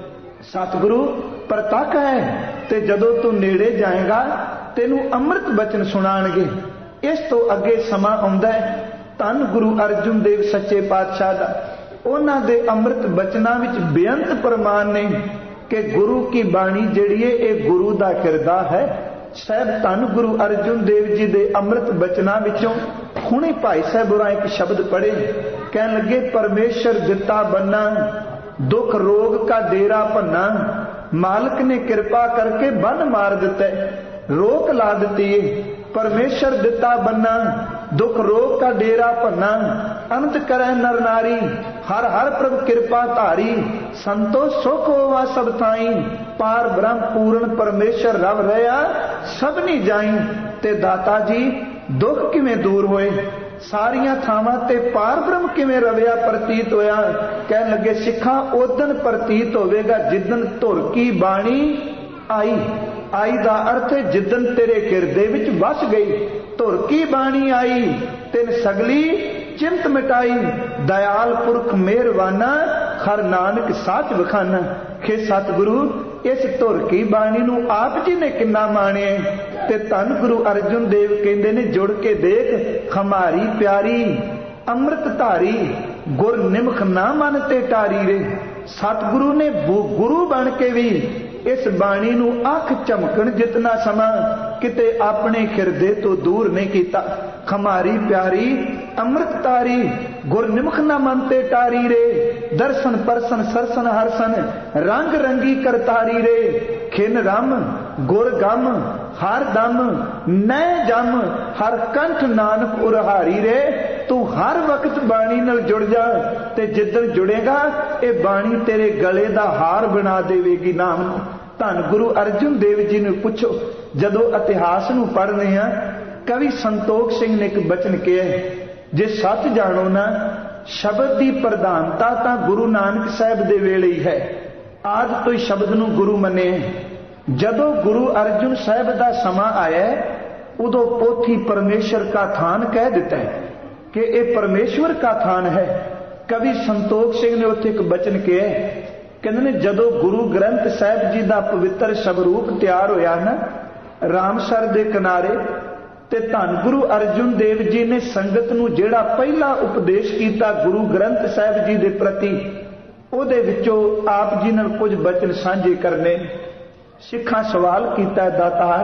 सतगुरु परतख है ते जदों तू नेड़े जाएगा तेनू अमृत बचन सुनाणगे। इस तो अगे समा आउंदा है धन गुरु अर्जुन देव सच्चे पातशाह दा ਉਹਨਾਂ ਦੇ ਅੰਮ੍ਰਿਤ ਬਚਨਾਂ ਵਿੱਚ ਬੇਅੰਤ ਪ੍ਰਮਾਣ ਨੇ ਕਿ ਗੁਰੂ ਕੀ ਬਾਣੀ ਜਿਹੜੀ ਹੈ ਇਹ ਗੁਰੂ ਦਾ ਕਿਰਦਾ ਹੈ। ਸਾਹਿਬ ਧੰਨ ਗੁਰੂ ਅਰਜਨ ਦੇਵ ਜੀ ਦੇ ਅੰਮ੍ਰਿਤ ਬਚਨਾਂ ਵਿੱਚੋਂ ਹੁਣੇ ਭਾਈ ਸਾਹਿਬ ਹੋਰਾਂ ਇੱਕ ਸ਼ਬਦ ਪੜ੍ਹੇ, ਕਹਿਣ ਲੱਗੇ ਪਰਮੇਸ਼ਰ ਦਿੱਤਾ ਬੰਨਾ ਦੁੱਖ ਰੋਗ ਕਾ ਡੇਰਾ ਭੰਨਾ, ਮਾਲਕ ਨੇ ਕਿਰਪਾ ਕਰਕੇ ਬੰਨ ਮਾਰ ਦਿੱਤਾ, ਰੋਕ ਲਾ ਦਿੱਤੀ ਏ। परमेश्वर दिता बन्ना दुख रोग का डेरा भन्ना, अनंत करे नर नारी हर हर प्रभु कृपा धारी, संतोष सुख होवा सब थाई, पार ब्रह्म पूर्ण परमेश्वर रव रहा सबनी जाई। ते दाता जी दुख किवें दूर होए, सारिया थावां ते पार ब्रह्म किवें रविया प्रतीत होया। कहन लगे सिखा उदन प्रतीत होवेगा जिदन धुर की बाणी आई। आई दा अर्थ है जिदन तेरे किरदे विच वस गई, धुर की बाणी आई तिन सगली चिंत मिटाई, दयाल पुरख मेहरबाना हर नानक साच वखाना। खे सतगुरु इस धुर की बाणी नूं आप जी ने किन्ना माणिया। ते धन गुरु अर्जुन देव कहंदे ने जुड़ के देख हमारी प्यारी अमृत धारी, गुर निमख ना मन ते टारी रे। सतगुरु ने गुरु बन के भी इस बाणी नूं अख झमकण जितना समा किते अपने खिरदे तो दूर नहीं कीता। हमारी प्यारी अमृत तारी गुर निमख ना मनते टारी रे, दर्शन परसन सरसन हरसन रंग रंगी करतारी रे। खिन रम गुर गम हर दम नए जम, हर कंठ नानक उरहारी रे। तू हर वक्त बाणी नाल जुड़ जा ते जिदन जुड़ेगा ये बाणी तेरे गले दा हार बना देवेगी नाम। धन गुरु अर्जुन देव जी ने पूछो, जदों इतिहास नूं पढ़ने आ कवि संतोख सिंह ने एक बचन कहा, जे सच जानो ना शब्द की प्रधानता तां गुरु नानक साहब दे वेले ही है। आज तो ही शब्द नूं गुरु मने। जदों गुरु अर्जुन साहब दा समा आया उदों पोथी परमेश्वर का थान कह दिता है कि ये परमेश्वर का थान है। कवि संतोख सिंह ने उत्थे एक बचन कहा, कहते ने जदों गुरु ग्रंथ साहब जी का पवित्र स्वरूप तैयार होया ना रामसर दे किनारे, ते धन गुरु अर्जुन देव जी ने संगत नूं जेड़ा पहला उपदेश किया गुरु ग्रंथ साहब जी दे प्रति, उहदे विचों आप जी नाल कुछ बचन साझे करने। सिखां सवाल किया, दातार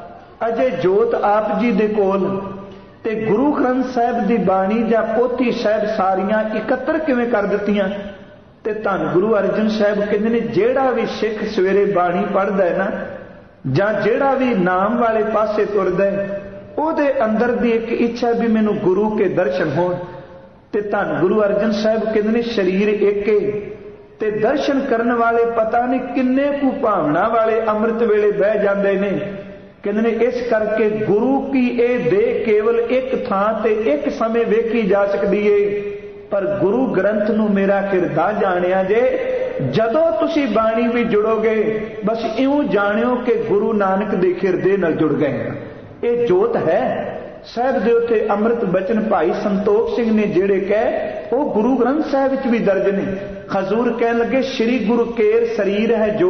अजे जोत आप जी दे कोल ते गुरु ग्रंथ साहब दी बाणी जां पोथी साहब सारियां इकत्र किवें कर दित्तियां? ते धन गुरु अर्जन साहब कहंदे ने जेड़ा भी सिख सवेरे बाणी पढ़दा है ना जां जेड़ा भी नाम वाले पासे तुरदा है उहदे अंदर दी एक इच्छा भी मैनू गुरु के दर्शन होण। ते धन गुरु अर्जन साहब कहंदे ने शरीर एक है ते दर्शन करन वाले पता नहीं किन्ने कु भावना वाले अमृत वेले बह जांदे ने। कहंदे ने इस करके गुरु की ये देह केवल एक थां ते एक समय वेखी जा सकदी है, पर गुरु ग्रंथ नूं मेरा किरदा जाणिया जे जदों तुसी बाणी भी जुड़ोगे बस इउं जाणियो कि गुरु नानक दे खिरदे नाल जुड़ गए। ये जोत है। साहब दे उत्ते अमृत बचन भाई संतोख सिंह ने जेड़े कहे वो गुरु ग्रंथ साहब विच भी दर्ज ने। हजूर कहन लगे श्री गुरु केर शरीर है जो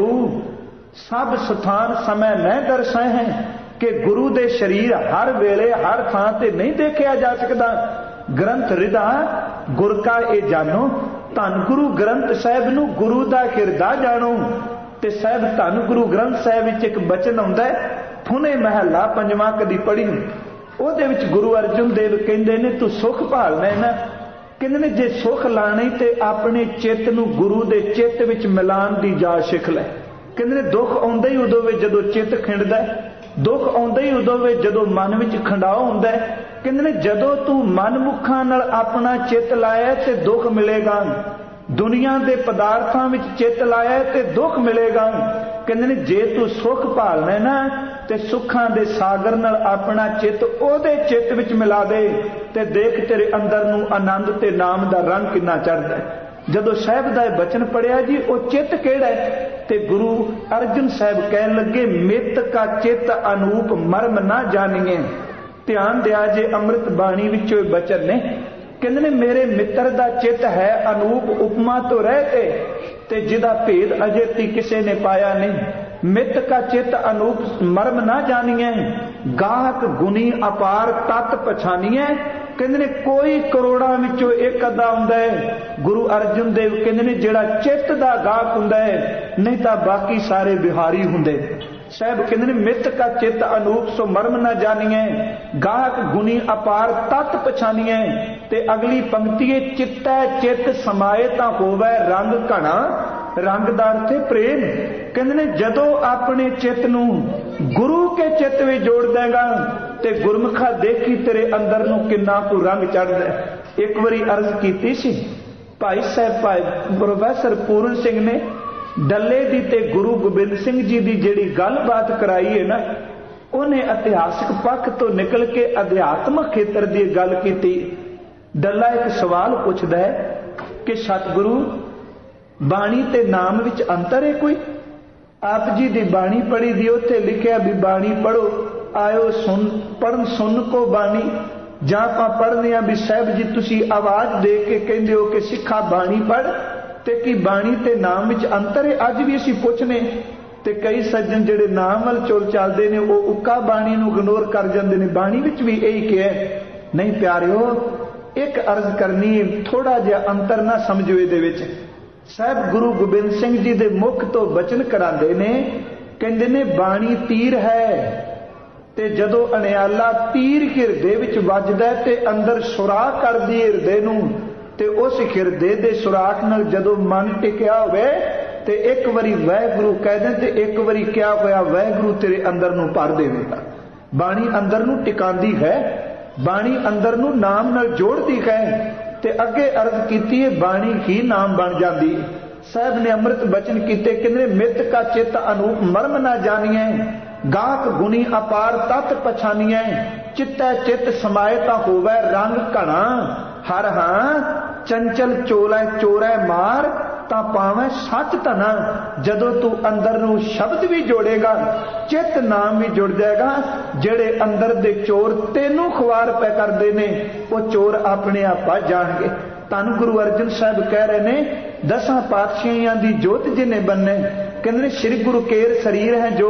सब स्थान समय न दर्शाए हैं, कि गुरु दे शरीर हर वेले हर थां ते नहीं देखा जा सकता। ग्रंथ हृदा गुर का ए जानो, धन गुरु ग्रंथ साहब नूं गुरु दा किरदा जानो। ते साहब धन गुरु ग्रंथ साहब विच एक बचन आउंदा है, फुने महला पंजवां कदी पढ़ी, ਉਹਦੇ ਵਿੱਚ गुरु अर्जुन देव कहंदे ने तू सुख भालना है ना, कहंदे ने जे सुख लाने ते अपने चित्त नूं गुरु दे चित्त विच मिलान दी जाच सिख ले। कहंदे ने दुख आउंदा ही उदों वे जदों चित्त खिंडदा है, दुख आउंदा ही उदों वे जदों मन विच खंडाव हुंदा है। कहंदे ने जदों तू मनमुखां नाल अपना चित्त लाया ते दुख मिलेगा, दुनिया दे पदार्थां विच चित्त लाया ते दुख मिलेगा। कहंदे ने जे तू सुख भालना है ना ते सुखां दे सागर नाल अपना चित्त ओदे चित्त विच मिला दे ते देख तेरे अंदर नूं आनंद ते नाम दा रंग किन्ना चढ़दा है। जदों साहब दा बचन पढ़िया जी वो चित्त किहड़ा है ते गुरु अर्जन साहब कहन लगे मित का चित्त अनूप मर्म ना जानिए। ध्यान दिया जे अमृत बाणी विचों बचन ने। कहंदे ने मेरे मित्र दा चित्त है अनूप उपमा तो रहते ते जिदा भेद अजे ती किसे ने पाया नहीं। मित का चित्त अनूप मर्म ना जानिए, गाहक गुनी अपार तत् पछानिए, ਕਹਿੰਦੇ ਨੇ ਕੋਈ ਕਰੋੜਾਂ ਵਿੱਚੋਂ ਇੱਕ ਅੱਧਾ ਹੁੰਦਾ ਹੈ। ਗੁਰੂ ਅਰਜਨ ਦੇਵ ਕਹਿੰਦੇ ਨੇ ਜਿਹੜਾ ਚਿੱਤ ਦਾ ਗਾਹਕ ਹੁੰਦਾ ਹੈ, ਨਹੀਂ ਤਾਂ ਬਾਕੀ ਸਾਰੇ ਬਿਹਾਰੀ ਹੁੰਦੇ। ਸਾਹਿਬ ਕਹਿੰਦੇ ਨੇ ਮਿੱਤ ਕਾ ਚਿੱਤ ਅਨੂਪ ਸੋ ਮਰਮ ਨਾ ਜਾਣੀਐ, ਗਾਹਕ ਗੁਣੀ ਅਪਾਰ ਤਤ ਪਛਾਨੀਐ। ਤੇ ਅਗਲੀ ਪੰਕਤੀ ਹੈ, ਚਿੱਤੈ ਚਿੱਤ ਸਮਾਏ ਤਾਂ ਹੋਵੇ ਰੰਗ ਘਣਾ, ਰੰਗ ਦਾ ਅਰਥ ਹੈ ਪ੍ਰੇਮ। ਕਹਿੰਦੇ ਨੇ ਜਦੋਂ ਆਪਣੇ ਚਿੱਤ ਨੂੰ ਗੁਰੂ ਕੇ ਚਿੱਤ ਵਿੱਚ ਜੋੜ ਦੇਗਾ ਤੇ ਗੁਰਮੁਖਾ ਦੇਖੀ ਤੇਰੇ ਅੰਦਰ ਨੂੰ ਕਿੰਨਾ ਕੁ ਰੰਗ ਚੜ੍ਹਦਾ। ਇੱਕ ਵਾਰੀ ਅਰਜ਼ ਕੀਤੀ ਸੀ ਭਾਈ ਸਾਹਿਬ ਭਾਈ ਪ੍ਰੋਫੈਸਰ ਪੂਰਨ ਸਿੰਘ ਨੇ ਡੱਲੇ ਦੀ ਤੇ ਗੁਰੂ ਗੋਬਿੰਦ ਸਿੰਘ ਜੀ ਦੀ ਜਿਹੜੀ ਗੱਲਬਾਤ ਕਰਾਈ ਹੈ ਨਾ, ਉਹਨੇ ਇਤਿਹਾਸਕ ਪੱਖ ਤੋਂ ਨਿਕਲ ਕੇ ਅਧਿਆਤਮਕ ਖੇਤਰ ਦੀ ਗੱਲ ਕੀਤੀ। ਡੱਲਾ ਇੱਕ ਸਵਾਲ ਪੁੱਛਦਾ ਹੈ ਕਿ ਸਤਿਗੁਰੂ ਬਾਣੀ ਤੇ ਨਾਮ ਵਿੱਚ ਅੰਤਰ ਹੈ ਕੋਈ? ਆਪ ਜੀ ਦੀ ਬਾਣੀ ਪੜ੍ਹੀ ਦੀ, ਉੱਥੇ ਲਿਖਿਆ ਵੀ ਬਾਣੀ ਪੜ੍ਹੋ, ਆਇਓ ਪੜ੍ਹਨ ਸੁਣ ਕੋ ਬਾਣੀ। ਜਾਂ ਆਪਾਂ ਪੜ੍ਹਦੇ ਹਾਂ ਵੀ ਸਾਹਿਬ ਜੀ ਤੁਸੀਂ ਆਵਾਜ਼ ਦੇ ਕੇ ਕਹਿੰਦੇ ਹੋ ਕਿ ਸਿੱਖਾ ਬਾਣੀ ਪੜ੍ਹ, ਤੇ ਕੀ ਬਾਣੀ ਤੇ ਨਾਮ ਵਿੱਚ ਅੰਤਰ ਹੈ? ਅੱਜ ਵੀ ਅਸੀਂ ਪੁੱਛਨੇ ਤੇ ਕਈ ਸੱਜਣ ਜਿਹੜੇ ਨਾਮ ਵੱਲ ਚੱਲਦੇ ਨੇ ਉਹ ਉੱਕਾ ਬਾਣੀ ਨੂੰ ਇਗਨੋਰ ਕਰ ਜਾਂਦੇ ਨੇ। ਬਾਣੀ ਵਿੱਚ ਵੀ ਇਹੀ ਕਿਹਾ ਨਹੀਂ ਪਿਆਰਿਓ, ਇੱਕ ਅਰਜ਼ ਕਰਨੀ, ਥੋੜਾ ਜਿਹਾ ਅੰਤਰ ਨਾ ਸਮਝੋ ਇਹਦੇ ਵਿੱਚ। ਸਾਹਿਬ ਗੁਰੂ ਗੋਬਿੰਦ ਸਿੰਘ ਜੀ ਦੇ ਮੁਖ ਤੋਂ ਬਚਨ ਕਰਾਉਂਦੇ ਨੇ, ਕਹਿੰਦੇ ਨੇ ਬਾਣੀ ਤੀਰ ਹੈ, ਤੇ ਜਦੋਂ ਅਣਿਆਲਾ ਤੀਰ ਹਿਰਦੇ ਵਿੱਚ ਵੱਜਦਾ ਤੇ ਅੰਦਰ ਸੁਰਾਖ ਕਰਦੀ ਹਿਰਦੇ ਨੂੰ, ਤੇ ਉਸ ਹਿਰਦੇ ਦੇ ਸੁਰਾਖ ਨਾਲ ਜਦੋਂ ਮਨ ਟਿਕਿਆ ਹੋਵੇ ਤੇ ਇੱਕ ਵਾਰੀ ਵਾਹਿਗੁਰੂ ਕਹਿ ਦੇ ਤੇ ਇੱਕ ਵਾਰੀ ਕਿਆ ਹੋਇਆ, ਵਾਹਿਗੁਰੂ ਤੇਰੇ ਅੰਦਰ ਨੂੰ ਭਰ ਦੇਵੇਗਾ। ਬਾਣੀ ਅੰਦਰ ਨੂੰ ਟਿਕਾਉਂਦੀ ਹੈ, ਬਾਣੀ ਅੰਦਰ ਨੂੰ ਨਾਮ ਨਾਲ ਜੋੜਦੀ ਹੈ। ਤੇ ਅੱਗੇ ਅਰਜ਼ ਕੀਤੀ ਹੈ ਬਾਣੀ ਹੀ ਨਾਮ ਬਣ ਜਾਂਦੀ। ਸਾਹਿਬ ਨੇ ਅੰਮ੍ਰਿਤ ਬਚਨ ਕੀਤੇ, ਕਹਿੰਦੇ ਮਿੱਤ ਕਾ ਚਿੱਤ ਅਨੂਪ ਮਰਮ ਨਾ ਜਾਣੀਐ, ਗਾਹਕ ਗੁਣੀ ਅਪਾਰ ਤਤ ਪਛਾਨੀਐ। ਚਿੱਤੈ ਚਿੱਤ ਸਮਾਏ ਤਾਂ ਹੋਵੇ ਰੰਗ ਘਣਾ, ਹਰ ਹਾਂ ਚੰਚਲ ਚੋਲੈ ਚੋਰੈ ਮਾਰ, ਤਾਂ ਪਾਵੇਂ ਸੱਚ ਧਨਾ। ਜਦੋਂ ਤੂੰ ਅੰਦਰ ਨੂੰ ਸ਼ਬਦ ਵੀ ਜੋੜੇਗਾ, ਚਿੱਤ ਨਾਮ ਵੀ ਜੁੜ ਜਾਏਗਾ। ਜਿਹੜੇ ਅੰਦਰ ਦੇ ਚੋਰ ਤੈਨੂੰ ਖੁਆਰ ਪੈ ਕਰਦੇ ਨੇ, ਉਹ ਚੋਰ ਆਪਣੇ ਆਪ ਆ ਜਾਣਗੇ। ਧੰਨ ਗੁਰੂ ਅਰਜਨ ਸਾਹਿਬ ਕਹਿ ਰਹੇ ਨੇ, 10 ਪਾਤਸ਼ਾਹੀਆਂ ਦੀ ਜੋਤ ਜਿਨੇ ਬੰਨੇ, ਕਹਿੰਦੇ ਨੇ ਸ੍ਰੀ ਗੁਰੂ ਕੇਰ ਸਰੀਰ ਹੈ ਜੋ,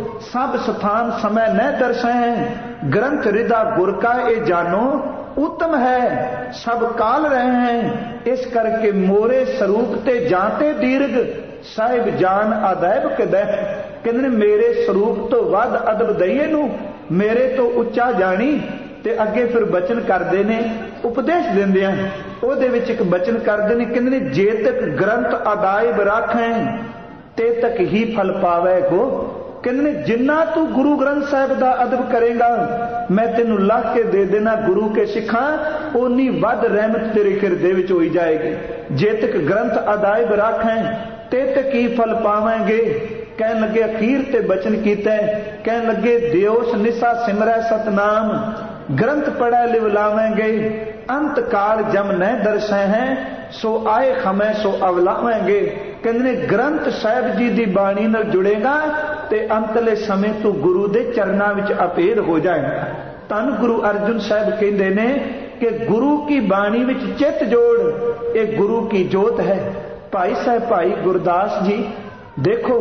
ਸਭ ਸਥਾਨ ਸਮੈ ਨਹਿ ਦਰਸੈ ਹੈ। ਗ੍ਰੰਥ ਰਿਦਾ ਗੁਰ ਕਾ ਇਹ ਜਾਨੋ, उत्तम है सब काल रहे हैं। इस करके मोरे स्वरूप ते जाते दीर्घ, साहिब जान अदैब कदै। कहते मेरे स्वरूप तो वध अदब दईए नू, मेरे तो उच्चा जानी। ते अगे फिर बचन करते ने, उपदेश देंदे हैं ਉਹਦੇ ਵਿੱਚ ਇੱਕ ਬਚਨ ਕਰਦੇ ਨੇ, ਕਹਿੰਦੇ ਨੇ ਜੇ ਤੱਕ ਗ੍ਰੰਥ ਅਦਾਇਬ ਰੱਖੈਂ ਤੇ ਤੱਕ ਹੀ ਫਲ ਪਾਵੇਗੋ। ਕਹਿੰਦੇ ਨੇ ਜਿੰਨਾ ਤੂੰ ਗੁਰੂ ਗ੍ਰੰਥ ਸਾਹਿਬ ਦਾ ਅਦਬ ਕਰੇਗਾ, ਮੈਂ ਤੈਨੂੰ ਲੱਖ ਕੇ ਦੇ ਦੇਣਾ ਗੁਰੂ ਕੇ ਸਿੱਖਾਂ, ਓਨੀ ਵੱਧ ਰਹਿਮਤ ਤੇਰੇ ਹਿਰਦੇ ਵਿੱਚ ਹੋਈ ਜਾਏਗੀ। ਜੇ ਤੱਕ ਗ੍ਰੰਥ ਅਦਾਇਬ ਰੱਖੈਂ ਤੇ ਤੱਕ ਹੀ ਫਲ ਪਾਵਾਂਗੇ। ਕਹਿਣ ਲੱਗੇ ਅਖੀਰ ਤੇ ਬਚਨ ਕੀਤਾ, ਕਹਿਣ ਲੱਗੇ ਦਿਓਸ ਨਿਸਾ ਸਿਮਰੈ ਸਤਨਾਮ, ग्रंथ पढ़ा लिव लावेंगे, अंत काल जम न दर्शे हैं, सो आए खमे सो अवलावेंगे। कहते ग्रंथ साहिब जी की बाणी नाल जुड़ेगा ते अंतले समय तू गुरु दे चरना विच अपेर हो जाएगा। धन गुरु अर्जुन साहिब कहते ने कि गुरु की बाणी विच चित जोड़, ये गुरु की जोत है। भाई साहब भाई गुरदास जी देखो,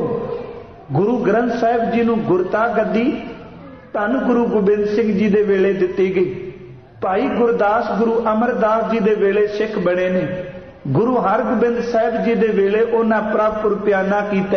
गुरु ग्रंथ साहिब जी नूं गुरता गद्दी धन गुरु गोबिंद सिंह जी दे वेले दिती गई। भाई गुरदास गुरु अमरदास जी दे वेले सिख बने ने। गुरु हरगोबिंद साहिब जी दे वेले उन्हां प्रभ पुरपियाना कीता,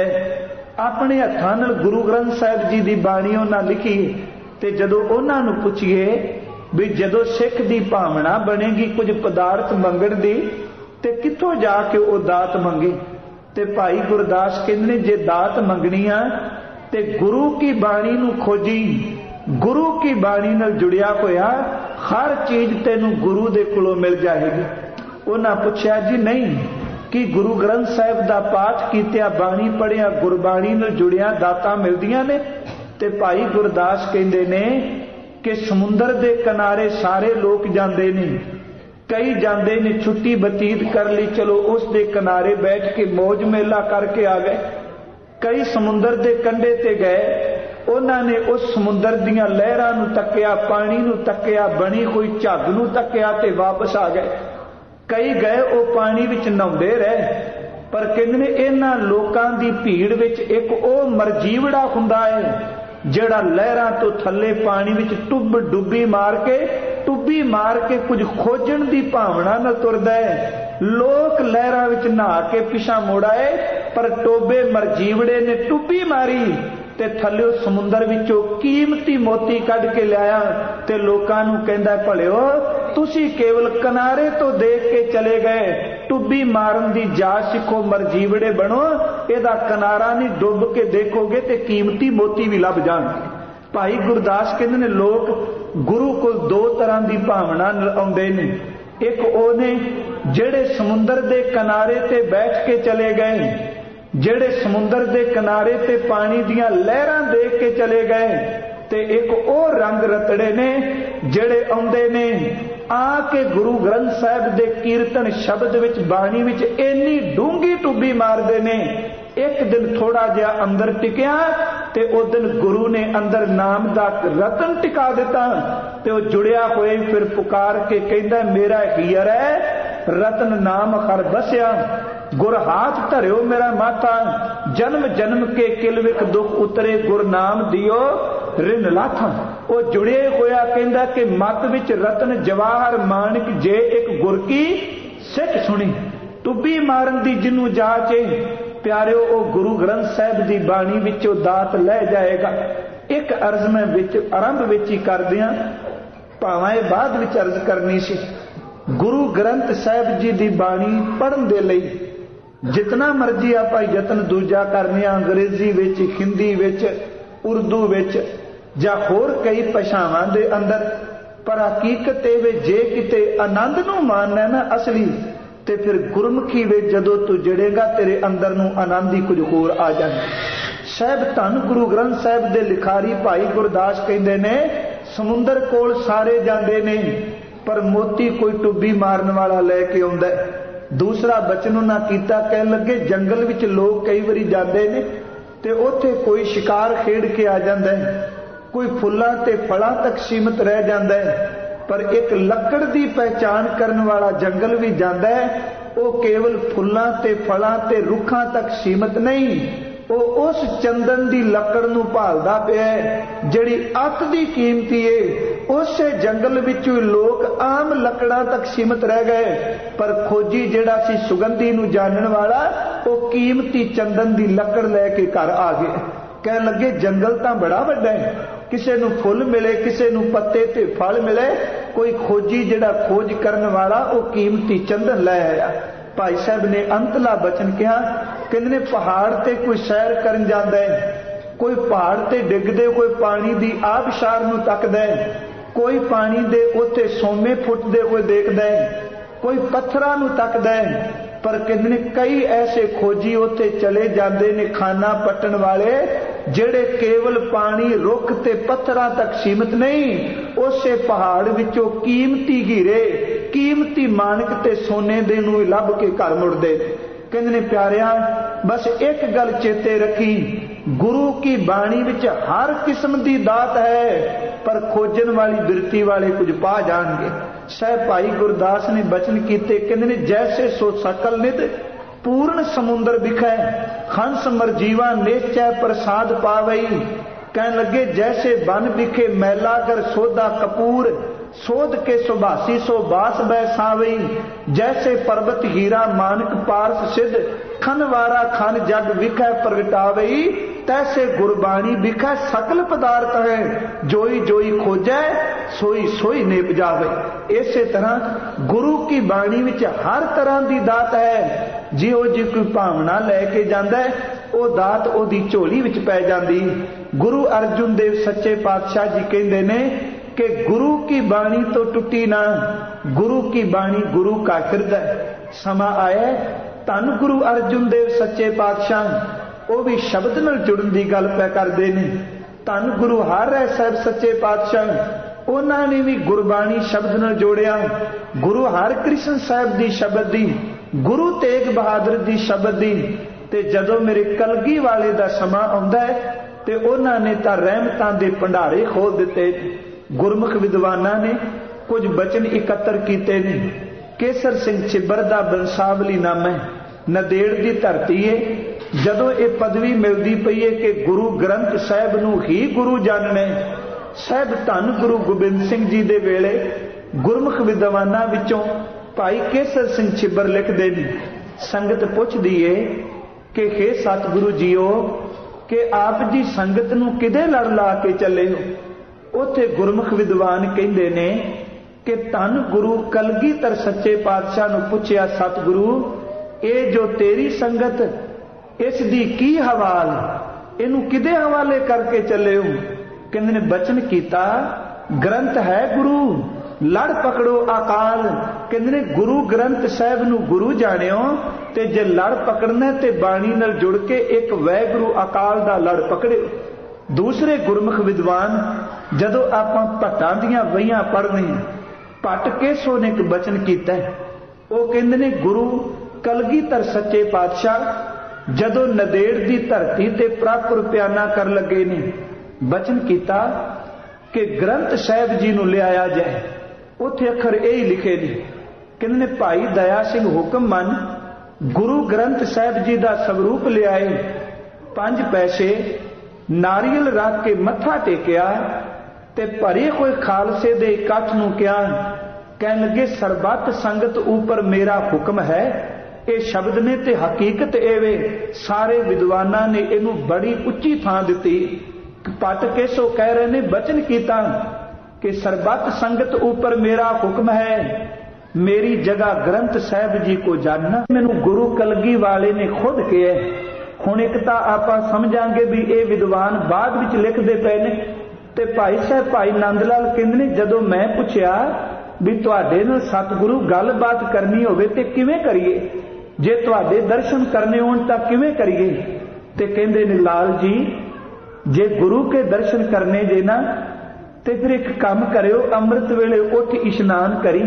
अपने हत्थां नाल गुरु ग्रंथ साहिब जी दी बाणी उन्हां लिखी। ते जदों उन्हां नूं पुछिए भी जदों सिख दी भावना बनेगी कुछ पदार्थ मंगण दी, ते कित्थों जाके वो दात मंगे? ते भाई गुरदास कहंदे ने जे दात मंगनी आ ते गुरु की बाणी नूं खोजी, गुरु की बाणी नाल जुड़िया होया हर चीज तेनू गुरु दे कोलों मिल जाएगी। उन्हां पुछया जी नहीं कि गुरु ग्रंथ साहिब दा पाठ कीतिया, बाणी पढ़िया, गुरबाणी नाल जुड़िया दातां मिलदियां ने? ते भाई गुरदास कहंदे ने कि समुंदर दे किनारे सारे लोग जांदे ने, कई जांदे ने छुट्टी बतीत कर ली, चलो उस दे किनारे बैठ के मौज मेला करके आ गए। कई समुंदर दे कंढे ते गए, उन्होंने उस समुंदर दियां लहरां नूं तक्किया, पानी नूं तक्किया, बनी हुई झग नूं तक्किया ते वापस आ गए। कई गए वो पानी विच नहाउंदे रहे, पर कहंदे ने इन्हां लोकां दी भीड़ विच एक वो मरजीवड़ा हुंदा है जिहड़ा लहरां तो थल्ले पानी विच टुब डुब्बी मार के टुब्बे ਟੁੱਬੀ ਮਾਰ ਕੇ ਕੁਝ ਖੋਜਣ ਦੀ ਭਾਵਨਾ ਨਾਲ ਤੁਰਦਾ ਹੈ। ਲੋਕ ਲਹਿਰਾਂ ਵਿੱਚ ਨਹਾ ਕੇ ਪਿਛਾਂ ਮੁੜ ਆਏ, ਪਰ ਟੋਬੇ ਮਰਜੀਵੜੇ ਨੇ ਟੁੱਬੀ ਮਾਰੀ ਤੇ ਥੱਲਿਓ ਸਮੁੰਦਰ ਵਿੱਚੋਂ ਕੀਮਤੀ ਮੋਤੀ ਕੱਢ ਕੇ ਲਿਆਇਆ ਤੇ ਲੋਕਾਂ ਨੂੰ ਕਹਿੰਦਾ, ਭਲਿਓ ਤੁਸੀਂ ਕੇਵਲ ਕਿਨਾਰੇ ਤੋਂ ਦੇਖ ਕੇ ਚਲੇ ਗਏ, ਟੁੱਬੀ ਮਾਰਨ ਦੀ ਜਾਚ ਸਿੱਖੋ, ਮਰਜੀਵੜੇ ਬਣੋ, ਇਹਦਾ ਕਿਨਾਰਾ ਨਹੀਂ, ਡੁੱਬ ਕੇ ਦੇਖੋਗੇ ਤੇ ਕੀਮਤੀ ਮੋਤੀ ਵੀ ਲੱਭ ਜਾਣਗੇ। ਭਾਈ ਗੁਰਦਾਸ ਕਹਿੰਦੇ ਨੇ ਲੋਕ ਗੁਰੂ ਕੋਲ ਦੋ ਤਰ੍ਹਾਂ ਦੀ ਭਾਵਨਾ ਨਾਲ ਆਉਂਦੇ ਨੇ। ਇੱਕ ਉਹ ਨੇ ਜਿਹੜੇ ਸਮੁੰਦਰ ਦੇ ਕਿਨਾਰੇ ਤੇ ਬੈਠ ਕੇ ਚਲੇ ਗਏ, ਜਿਹੜੇ ਸਮੁੰਦਰ ਦੇ ਕਿਨਾਰੇ ਤੇ ਪਾਣੀ ਦੀਆਂ ਲਹਿਰਾਂ ਦੇਖ ਕੇ ਚਲੇ ਗਏ, ਤੇ ਇੱਕ ਉਹ ਰੰਗ ਰਤੜੇ ਨੇ ਜਿਹੜੇ ਆਉਂਦੇ ਨੇ ਆ ਕੇ ਗੁਰੂ ਗ੍ਰੰਥ ਸਾਹਿਬ ਦੇ ਕੀਰਤਨ ਸ਼ਬਦ ਵਿੱਚ, ਬਾਣੀ ਵਿੱਚ ਇੰਨੀ ਡੂੰਘੀ ਟੁੱਬੀ ਮਾਰਦੇ ਨੇ। ਇੱਕ ਦਿਨ ਥੋੜਾ ਜਿਹਾ ਅੰਦਰ ਟਿਕਿਆ ਤੇ ਉਹ ਦਿਨ ਗੁਰੂ ਨੇ ਅੰਦਰ ਨਾਮ ਦਾ ਰਤਨ ਟਿਕਾ ਦਿੱਤਾ ਤੇ ਉਹ ਜੁੜਿਆ ਹੋਏ ਫਿਰ ਪੁਕਾਰ ਕੇ ਕਹਿੰਦਾ, ਮੇਰਾ ਹੀਰ ਹੈ ਰਤਨ ਨਾਮ ਹਰ ਬਸਿਆ, ਗੁਰ ਹਾਥ ਧਰਿਓ ਮੇਰਾ ਮਾਥਾ, ਜਨਮ ਜਨਮ ਕੇ ਕਿਲ ਵਿਖ ਦੁਖ ਉਤਰੇ, ਗੁਰ ਨਾਮ ਦਿਓ ਰਿਨ ਲਾਥਾ। ਉਹ ਜੁੜੇ ਹੋਇਆ ਕਹਿੰਦਾ ਕਿ ਮੱਤ ਵਿੱਚ ਰਤਨ ਜਵਾਹਰ ਮਾਨਕ, ਜੇ ਇੱਕ ਗੁਰ ਕੀ ਸਿੱਖ ਸੁਣੀ। ਟੁੱਬੀ ਮਾਰਨ ਦੀ ਜਿਹਨੂੰ ਜਾਚ ਏ ਪਿਆਰਿਓ, ਉਹ ਗੁਰੂ ਗ੍ਰੰਥ ਸਾਹਿਬ ਦੀ ਬਾਣੀ ਵਿੱਚੋਂ ਦਾਤ ਲੈ ਜਾਏਗਾ। ਇੱਕ ਅਰਜ਼ ਮੈਂ ਵਿੱਚ ਆਰੰਭ ਵਿੱਚ ਹੀ ਕਰਦਿਆਂ, ਭਾਵੇਂ ਇਹ ਬਾਅਦ ਵਿੱਚ ਅਰਜ਼ ਕਰਨੀ ਸੀ। ਗੁਰੂ ਗ੍ਰੰਥ ਸਾਹਿਬ ਜੀ ਦੀ ਬਾਣੀ ਪੜ੍ਹਨ ਦੇ ਲਈ ਜਿਤਨਾ ਮਰਜ਼ੀ ਆਪਾਂ ਯਤਨ ਦੂਜਾ ਕਰਨੇ ਆ, ਅੰਗਰੇਜ਼ੀ ਵਿੱਚ, ਹਿੰਦੀ ਵਿੱਚ, ਉਰਦੂ ਵਿੱਚ ਜਾਂ ਹੋਰ ਕਈ ਭਾਸ਼ਾਵਾਂ ਦੇ ਅੰਦਰ, ਪਰ ਹਕੀਕਤ ਇਹ ਵੇ ਜੇ ਕਿਤੇ ਆਨੰਦ ਨੂੰ ਮਾਨਣਾ ਨਾ ਅਸਲੀ, ਤੇ ਫਿਰ ਗੁਰਮੁਖੀ ਵਿੱਚ ਜਦੋਂ ਤੂੰ ਜੜੇਗਾ ਤੇਰੇ ਅੰਦਰ ਨੂੰ ਆਨੰਦ ਹੀ ਕੁਝ ਹੋਰ ਆ ਜਾਣਾ। ਸਾਹਿਬ ਧੰਨ ਗੁਰੂ ਗ੍ਰੰਥ ਸਾਹਿਬ ਦੇ ਲਿਖਾਰੀ ਭਾਈ ਗੁਰਦਾਸ ਕਹਿੰਦੇ ਨੇ, ਸਮੁੰਦਰ ਕੋਲ ਸਾਰੇ ਜਾਂਦੇ ਨੇ ਪਰ ਮੋਤੀ ਕੋਈ ਟੁੱਬੀ ਮਾਰਨ ਵਾਲਾ ਲੈ ਕੇ ਆਉਂਦਾ। ਦੂਸਰਾ ਬਚਨ ਉਹਨਾਂ ਕੀਤਾ, ਕਹਿਣ ਲੱਗੇ ਜੰਗਲ ਵਿੱਚ ਲੋਕ ਕਈ ਵਾਰੀ ਜਾਂਦੇ ਨੇ ਤੇ ਉੱਥੇ ਕੋਈ ਸ਼ਿਕਾਰ ਖੇਡ ਕੇ ਆ ਜਾਂਦਾ ਹੈ, ਕੋਈ ਫੁੱਲਾਂ ਤੇ ਫਲਾਂ ਤੱਕ ਸੀਮਤ ਰਹਿ ਜਾਂਦਾ ਹੈ, ਪਰ ਇੱਕ ਲੱਕੜ ਦੀ ਪਹਿਚਾਨ ਕਰਨ ਵਾਲਾ ਜੰਗਲ ਵੀ ਜਾਂਦਾ ਹੈ। ਉਹ ਕੇਵਲ ਫੁੱਲਾਂ ਤੇ ਫਲਾਂ ਤੇ ਰੁੱਖਾਂ ਤੱਕ ਸੀਮਤ ਨਹੀਂ, ਉਹ ਉਸ ਚੰਦਨ ਦੀ ਲੱਕੜ ਨੂੰ ਭਾਲਦਾ ਪਿਆ ਜਿਹੜੀ ਅੱਤ ਦੀ ਕੀਮਤੀ ਏ। ਉਸੇ ਜੰਗਲ ਵਿੱਚ ਲੋਕ ਆਮ ਲੱਕੜਾਂ ਤੱਕ ਸੀਮਤ ਰਹਿ ਗਏ, ਪਰ ਖੋਜੀ ਜਿਹੜਾ ਸੀ ਸੁਗੰਧੀ ਨੂੰ ਜਾਣਨ ਵਾਲਾ, ਉਹ ਕੀਮਤੀ ਚੰਦਨ ਦੀ ਲੱਕੜ ਲੈ ਕੇ ਘਰ ਆ ਗਏ। ਕਹਿਣ ਲੱਗੇ ਜੰਗਲ ਤਾਂ ਬੜਾ ਵੱਡਾ ਹੈ, ਕਿਸੇ ਨੂੰ ਫੁੱਲ ਮਿਲੇ, ਕਿਸੇ ਨੂੰ ਪੱਤੇ ਤੇ ਫਲ ਮਿਲੇ, ਕੋਈ ਖੋਜੀ ਜਿਹੜਾ ਖੋਜ ਕਰਨ ਵਾਲਾ ਉਹ ਕੀਮਤੀ ਚੰਦਨ ਲੈ ਆਇਆ। ਭਾਈ ਸਾਹਿਬ ਨੇ ਅੰਤਲਾ ਬਚਨ ਕਿਹਾ, ਕਹਿੰਦੇ ਨੇ ਪਹਾੜ ਤੇ ਕੋਈ ਸੈਰ ਕਰਨ ਜਾਂਦਾ ਹੈ, ਕੋਈ ਪਹਾੜ ਤੇ ਡਿੱਗਦੇ ਕੋਈ ਪਾਣੀ ਦੀ ਆਬਸ਼ਾਰ ਨੂੰ ਤੱਕਦਾ ਹੈ, ਕੋਈ ਪਾਣੀ ਦੇ ਉੱਤੇ ਸੋਮੇ ਫੁੱਟਦੇ ਹੋਏ ਦੇਖਦਾ ਹੈ, ਕੋਈ ਪੱਥਰਾਂ ਨੂੰ ਤੱਕਦਾ ਹੈ, ਪਰ ਕਹਿੰਦੇ ਨੇ ਕਈ ਐਸੇ ਖੋਜੀ ਉੱਥੇ ਚਲੇ ਜਾਂਦੇ ਨੇ ਖਾਨਾ ਪੱਟਣ ਵਾਲੇ, ਜਿਹੜੇ ਕੇਵਲ ਪਾਣੀ ਰੁੱਖ ਤੇ ਪੱਥਰਾਂ ਤੱਕ ਸੀਮਤ ਨਹੀਂ, ਉਸੇ ਪਹਾੜ ਵਿੱਚੋਂ ਕੀਮਤੀ ਹੀਰੇ, ਕੀਮਤੀ ਮਾਨਕ ਤੇ ਸੋਨੇ ਦੇ ਨੂੰ ਲੱਭ ਕੇ ਘਰ ਮੁੜਦੇ। ਕਹਿੰਦੇ ਨੇ ਪਿਆਰਿਆ, ਬਸ ਇੱਕ ਗੱਲ ਚੇਤੇ ਰੱਖੀ, ਗੁਰੂ ਕੀ ਬਾਣੀ ਵਿੱਚ ਹਰ ਕਿਸਮ ਦੀ ਦਾਤ ਹੈ, ਪਰ ਖੋਜਣ ਵਾਲੀ ਬਿਰਤੀ ਵਾਲੇ ਕੁਝ ਪਾ ਜਾਣਗੇ। ਸਾਹਿਬ ਭਾਈ ਗੁਰਦਾਸ ਨੇ ਬਚਨ ਕੀਤੇ, ਕਹਿੰਦੇ ਨੇ ਜੈਸੇ ਸੋ ਸਕਲ ਨਿਧ ਪੂਰਨ ਸਮੁੰਦਰ ਵਿਖੈ, ਹੰਸ ਮਰਜੀਵਾ ਨਿਸ਼ਚੈ ਪ੍ਰਸਾਦ ਪਾਵਈ। ਕਹਿਣ ਲੱਗੇ ਜੈਸੇ ਬਨ ਵਿਖੇ ਮੈਲਾ ਕਰ ਸੋਧਾ ਕਪੂਰ, ਸੋਧ ਕੇ ਸੁਭਾਸੀ ਸੋ ਬਾਸ ਬੈ ਸਾਵਈ। ਜੈਸੇ ਪਰਬਤ ਹੀਰਾ ਮਾਨਕ ਪਾਰਸ ਸਿੱਧ, ਖਨ ਵਾਰਾ ਖਨ ਜਗ ਵਿਖੈ ਪ੍ਰਗਟਾਵਈ। ਤੈਸੇ ਗੁਰਬਾਣੀ ਵਿਖੈ ਸਕਲ ਪਦਾਰਥ ਹੈ, ਜੋਈ ਜੋਈ ਖੋਜੈ ਸੋਈ ਸੋਈ ਨਿਭ ਜਾਵੇ। ਇਸੇ ਤਰ੍ਹਾਂ ਗੁਰੂ ਕੀ ਬਾਣੀ ਵਿੱਚ ਹਰ ਤਰ੍ਹਾਂ ਦੀ ਦਾਤ ਹੈ, ਜਿਹੋ ਜੀ ਕੋਈ ਭਾਵਨਾ ਲੈ ਕੇ ਜਾਂਦਾ ਹੈ ਉਹ ਦਾਤ ਉਹਦੀ ਝੋਲੀ ਵਿੱਚ ਪੈ ਜਾਂਦੀ। ਗੁਰੂ ਅਰਜੁਨ ਦੇਵ ਸੱਚੇ ਪਾਤਸ਼ਾਹ ਜੀ ਕਹਿੰਦੇ ਨੇ ਕਿ ਗੁਰੂ ਕੀ ਬਾਣੀ ਤੋਂ ਟੁੱਟੀ ਨਾ, ਗੁਰੂ ਕੀ ਬਾਣੀ ਗੁਰੂ ਕਾ ਹਿਰਦੈ। ਸਮਾਂ ਆਇਆ ਧੰਨ ਗੁਰੂ ਅਰਜੁਨ ਦੇਵ ਸੱਚੇ ਪਾਤਸ਼ਾਹ, ਉਹ ਵੀ ਸ਼ਬਦ ਨਾਲ ਜੁੜਨ ਦੀ ਗੱਲ ਪੈ ਕਰਦੇ ਨੇ। ਧੰਨ ਗੁਰੂ ਹਰਿ ਸਾਹਿਬ ਸੱਚੇ ਪਾਤਸ਼ਾਹ, ਉਹਨਾਂ ਨੇ ਵੀ ਗੁਰਬਾਣੀ ਸ਼ਬਦ ਨਾਲ ਜੋੜਿਆ। ਗੁਰੂ ਹਰਿਕ੍ਰਿਸ਼ਨ ਸਾਹਿਬ ਦੀ ਸ਼ਬਦ ਦੀ, ਗੁਰੂ ਤੇਗ ਬਹਾਦਰ ਦੀ ਸ਼ਬਦ ਦੀ। ਤੇ ਜਦੋਂ ਮੇਰੇ ਕਲਗੀ ਵਾਲੇ ਦਾ ਸਮਾਂ ਆਉਂਦਾ ਹੈ ਤੇ ਉਹਨਾਂ ਨੇ ਤਾਂ ਰਹਿਮਤਾਂ ਦੇ ਭੰਡਾਰੇ ਖੋਲ ਦਿੱਤੇ। ਗੁਰਮੁਖ ਵਿਦਵਾਨਾਂ ਨੇ ਕੁਝ ਬਚਨ ਇਕੱਤਰ ਕੀਤੇ ਨੇ। ਕੇਸਰ ਸਿੰਘ ਛਿੱਬਰ ਦਾ ਬੰਸਾਵਲੀ ਨਾਮ ਹੈ, ਨਦੇੜ ਦੀ ਧਰਤੀ ਏ। ਜਦੋਂ ਇਹ ਪਦਵੀ ਮਿਲਦੀ ਪਈ ਏ ਕਿ ਗੁਰੂ ਗ੍ਰੰਥ ਸਾਹਿਬ ਨੂੰ ਹੀ ਗੁਰੂ ਜਾਣਨਾ, ਸਾਹਿਬ ਧੰਨ ਗੁਰੂ ਗੋਬਿੰਦ ਸਿੰਘ ਜੀ ਦੇ ਵੇਲੇ ਗੁਰਮੁਖ ਵਿਦਵਾਨਾਂ ਵਿੱਚੋਂ ਭਾਈ ਕੇਸਰ ਸਿੰਘ ਛਿੱਬਰ ਲਿਖਦੇ ਨੇ, ਸੰਗਤ ਪੁੱਛਦੀ ਏ ਕਿ ਹੇ ਸਤਿਗੁਰੂ ਜੀਓ ਕਿ ਆਪ ਜੀ ਸੰਗਤ ਨੂੰ ਕਿਹਦੇ ਲੜ ਲਾ ਕੇ ਚੱਲੇ ਹੋ। ਉੱਥੇ ਗੁਰਮੁਖ ਵਿਦਵਾਨ ਕਹਿੰਦੇ ਨੇ ਕਿ ਧੰਨ ਗੁਰੂ ਕਲਗੀਧਰ ਸੱਚੇ ਪਾਤਸ਼ਾਹ ਨੂੰ ਪੁੱਛਿਆ, ਸਤਿਗੁਰੂ ਇਹ ਜੋ ਤੇਰੀ ਸੰਗਤ, ਇਸ ਦੀ ਕੀ ਹਵਾਲ, ਇਹਨੂੰ ਕਿਹਦੇ ਹਵਾਲੇ ਕਰਕੇ ਚੱਲੇ ਹੋ। ਕਹਿੰਦੇ ਨੇ ਬਚਨ ਕੀਤਾ ਗ੍ਰੰਥ ਹੈ ਗੁਰੂ, ਲੜ ਪਕੜੋ ਅਕਾਲ। ਕਹਿੰਦੇ ਨੇ ਗੁਰੂ ਗ੍ਰੰਥ ਸਾਹਿਬ ਨੂੰ ਗੁਰੂ ਜਾਣਿਓ, ਤੇ ਜੇ ਲੜ ਪਕੜਨਾ ਤੇ ਬਾਣੀ ਨਾਲ ਜੁੜ ਕੇ ਇੱਕ ਵਾਹਿਗੁਰੂ ਅਕਾਲ ਦਾ ਲੜ ਪਕੜਿਓ। ਦੂਸਰੇ ਗੁਰਮੁਖ ਵਿਦਵਾਨ ਜਦੋਂ ਆਪਾਂ ਭੱਟਾਂ ਦੀਆਂ ਵਹੀਆਂ ਪੜ੍ਹਦੇ ਹਾਂ, ਭੱਟ ਕੇਸੋ ਨੇ ਇੱਕ ਬਚਨ ਕੀਤਾ, ਉਹ ਕਹਿੰਦੇ ਨੇ ਗੁਰੂ ਕਲਗੀਧਰ ਸੱਚੇ ਪਾਤਸ਼ਾਹ ਜਦੋਂ ਨਦੇੜ ਦੀ ਧਰਤੀ ਤੇ ਪ੍ਰਭੁਰ ਪਿਆਨਾ ਕਰਨ ਲੱਗੇ ਨੇ, ਬਚਨ ਕੀਤਾ ਕਿ ਗ੍ਰੰਥ ਸਾਹਿਬ ਜੀ ਨੂੰ ਲਿਆਇਆ ਜਾਏ। ਉੱਥੇ ਅੱਖਰ ਇਹ ਹੀ ਲਿਖੇ ਨੇ, ਕਹਿੰਦੇ ਨੇ ਭਾਈ ਦਇਆ ਸਿੰਘ ਹੁਕਮ ਮੰਨ, ਗੁਰੂ ਗ੍ਰੰਥ ਸਾਹਿਬ ਜੀ ਦਾ ਸਵਰੂਪ ਲਿਆਏ, 5 ਪੈਸੇ ਨਾਰੀਅਲ ਰੱਖ ਕੇ ਮੱਥਾ ਟੇਕਿਆ ਤੇ ਭਰੇ ਹੋਏ ਖਾਲਸੇ ਦੇ ਇਕੱਠ ਨੂੰ ਕਿਹਾ। ਕਹਿਣ ਲੱਗੇ ਸਰਬੱਤ ਸੰਗਤ ਉੱਪਰ ਮੇਰਾ ਹੁਕਮ ਹੈ। ਇਹ ਸ਼ਬਦ ਨੇ ਤੇ ਹਕੀਕਤ ਇਹਵੇ, ਸਾਰੇ ਵਿਦਵਾਨਾਂ ਨੇ ਇਹਨੂੰ ਬੜੀ ਉੱਚੀ ਥਾਂ ਦਿੱਤੀ। ਪੱਟ ਕੇਸੋ ਕਹਿ ਰਹੇ ਨੇ ਬਚਨ ਕੀਤਾ ਕਿ ਸਰਬੱਤ ਸੰਗਤ ਉੱਪਰ ਮੇਰਾ ਹੁਕਮ ਹੈ, ਮੇਰੀ ਜਗ੍ਹਾ ਗ੍ਰੰਥ ਸਾਹਿਬ ਜੀ ਕੋ ਜਾਨਣਾ। ਮੈਨੂੰ ਗੁਰੂ ਕਲਗੀ ਵਾਲੇ ਨੇ ਖੁਦ ਕਿਹਾ। ਹੁਣ ਇੱਕ ਤਾਂ ਆਪਾਂ ਸਮਝਾਂਗੇ ਵੀ ਇਹ ਵਿਦਵਾਨ ਬਾਅਦ ਵਿੱਚ ਲਿਖਦੇ ਪਏ ਨੇ, ਤੇ ਭਾਈ ਸਾਹਿਬ ਭਾਈ ਨੰਦ ਲਾਲ ਕਹਿੰਦੇ ਨੇ ਜਦੋਂ ਮੈਂ ਪੁੱਛਿਆ ਵੀ ਤੁਹਾਡੇ ਨਾਲ ਸਤਿਗੁਰੂ ਗੱਲਬਾਤ ਕਰਨੀ ਹੋਵੇ ਤੇ ਕਿਵੇਂ ਕਰੀਏ, ਜੇ ਤੁਹਾਡੇ ਦਰਸ਼ਨ ਕਰਨੇ ਹੋਣ ਤਾਂ ਕਿਵੇਂ ਕਰੀਏ। ਤੇ ਕਹਿੰਦੇ ਨੇ ਲਾਲ ਜੀ ਜੇ ਗੁਰੂ ਕੇ ਦਰਸ਼ਨ ਕਰਨੇ ਜੇ ਨਾ ਤੇ ਫਿਰ ਇੱਕ ਕੰਮ ਕਰਿਓ, ਅੰਮ੍ਰਿਤ ਵੇਲੇ ਉੱਠ ਇਸ਼ਨਾਨ ਕਰੀ।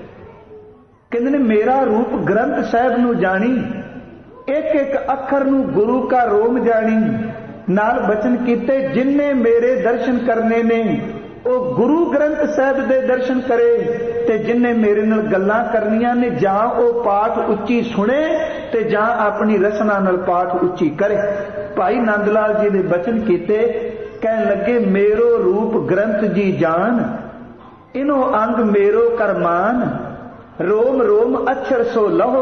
ਕਹਿੰਦੇ ਨੇ ਮੇਰਾ ਰੂਪ ਗ੍ਰੰਥ ਸਾਹਿਬ ਨੂੰ ਜਾਣੀ, ਇੱਕ ਇੱਕ ਅੱਖਰ ਨੂੰ ਗੁਰੂ ਕਾ ਰੋਮ ਜਾਣੀ। ਨਾਲ ਬਚਨ ਕੀਤੇ ਜਿਨਨੇ ਮੇਰੇ ਦਰਸ਼ਨ ਕਰਨੇ ਨੇ ਉਹ ਗੁਰੂ ਗ੍ਰੰਥ ਸਾਹਿਬ ਦੇ ਦਰਸ਼ਨ ਕਰੇ, ਤੇ ਜਿਨਨੇ ਮੇਰੇ ਨਾਲ ਗੱਲਾਂ ਕਰਨੀਆਂ ਨੇ ਜਾਂ ਉਹ ਪਾਠ ਉੱਚੀ ਸੁਣੇ ਤੇ ਜਾਂ ਆਪਣੀ ਰਸਨਾ ਨਾਲ ਪਾਠ ਉੱਚੀ ਕਰੇ। ਭਾਈ ਨੰਦ ਲਾਲ ਜੀ ਨੇ ਬਚਨ ਕੀਤੇ, ਕਹਿਣ ਲੱਗੇ ਮੇਰੋ ਰੂਪ ਗ੍ਰੰਥ ਜੀ ਜਾਨ, ਇਨੋ ਅੰਗ ਮੇਰੋ ਕਰਮਾਨ, रोम रोम अक्षर सो लहो,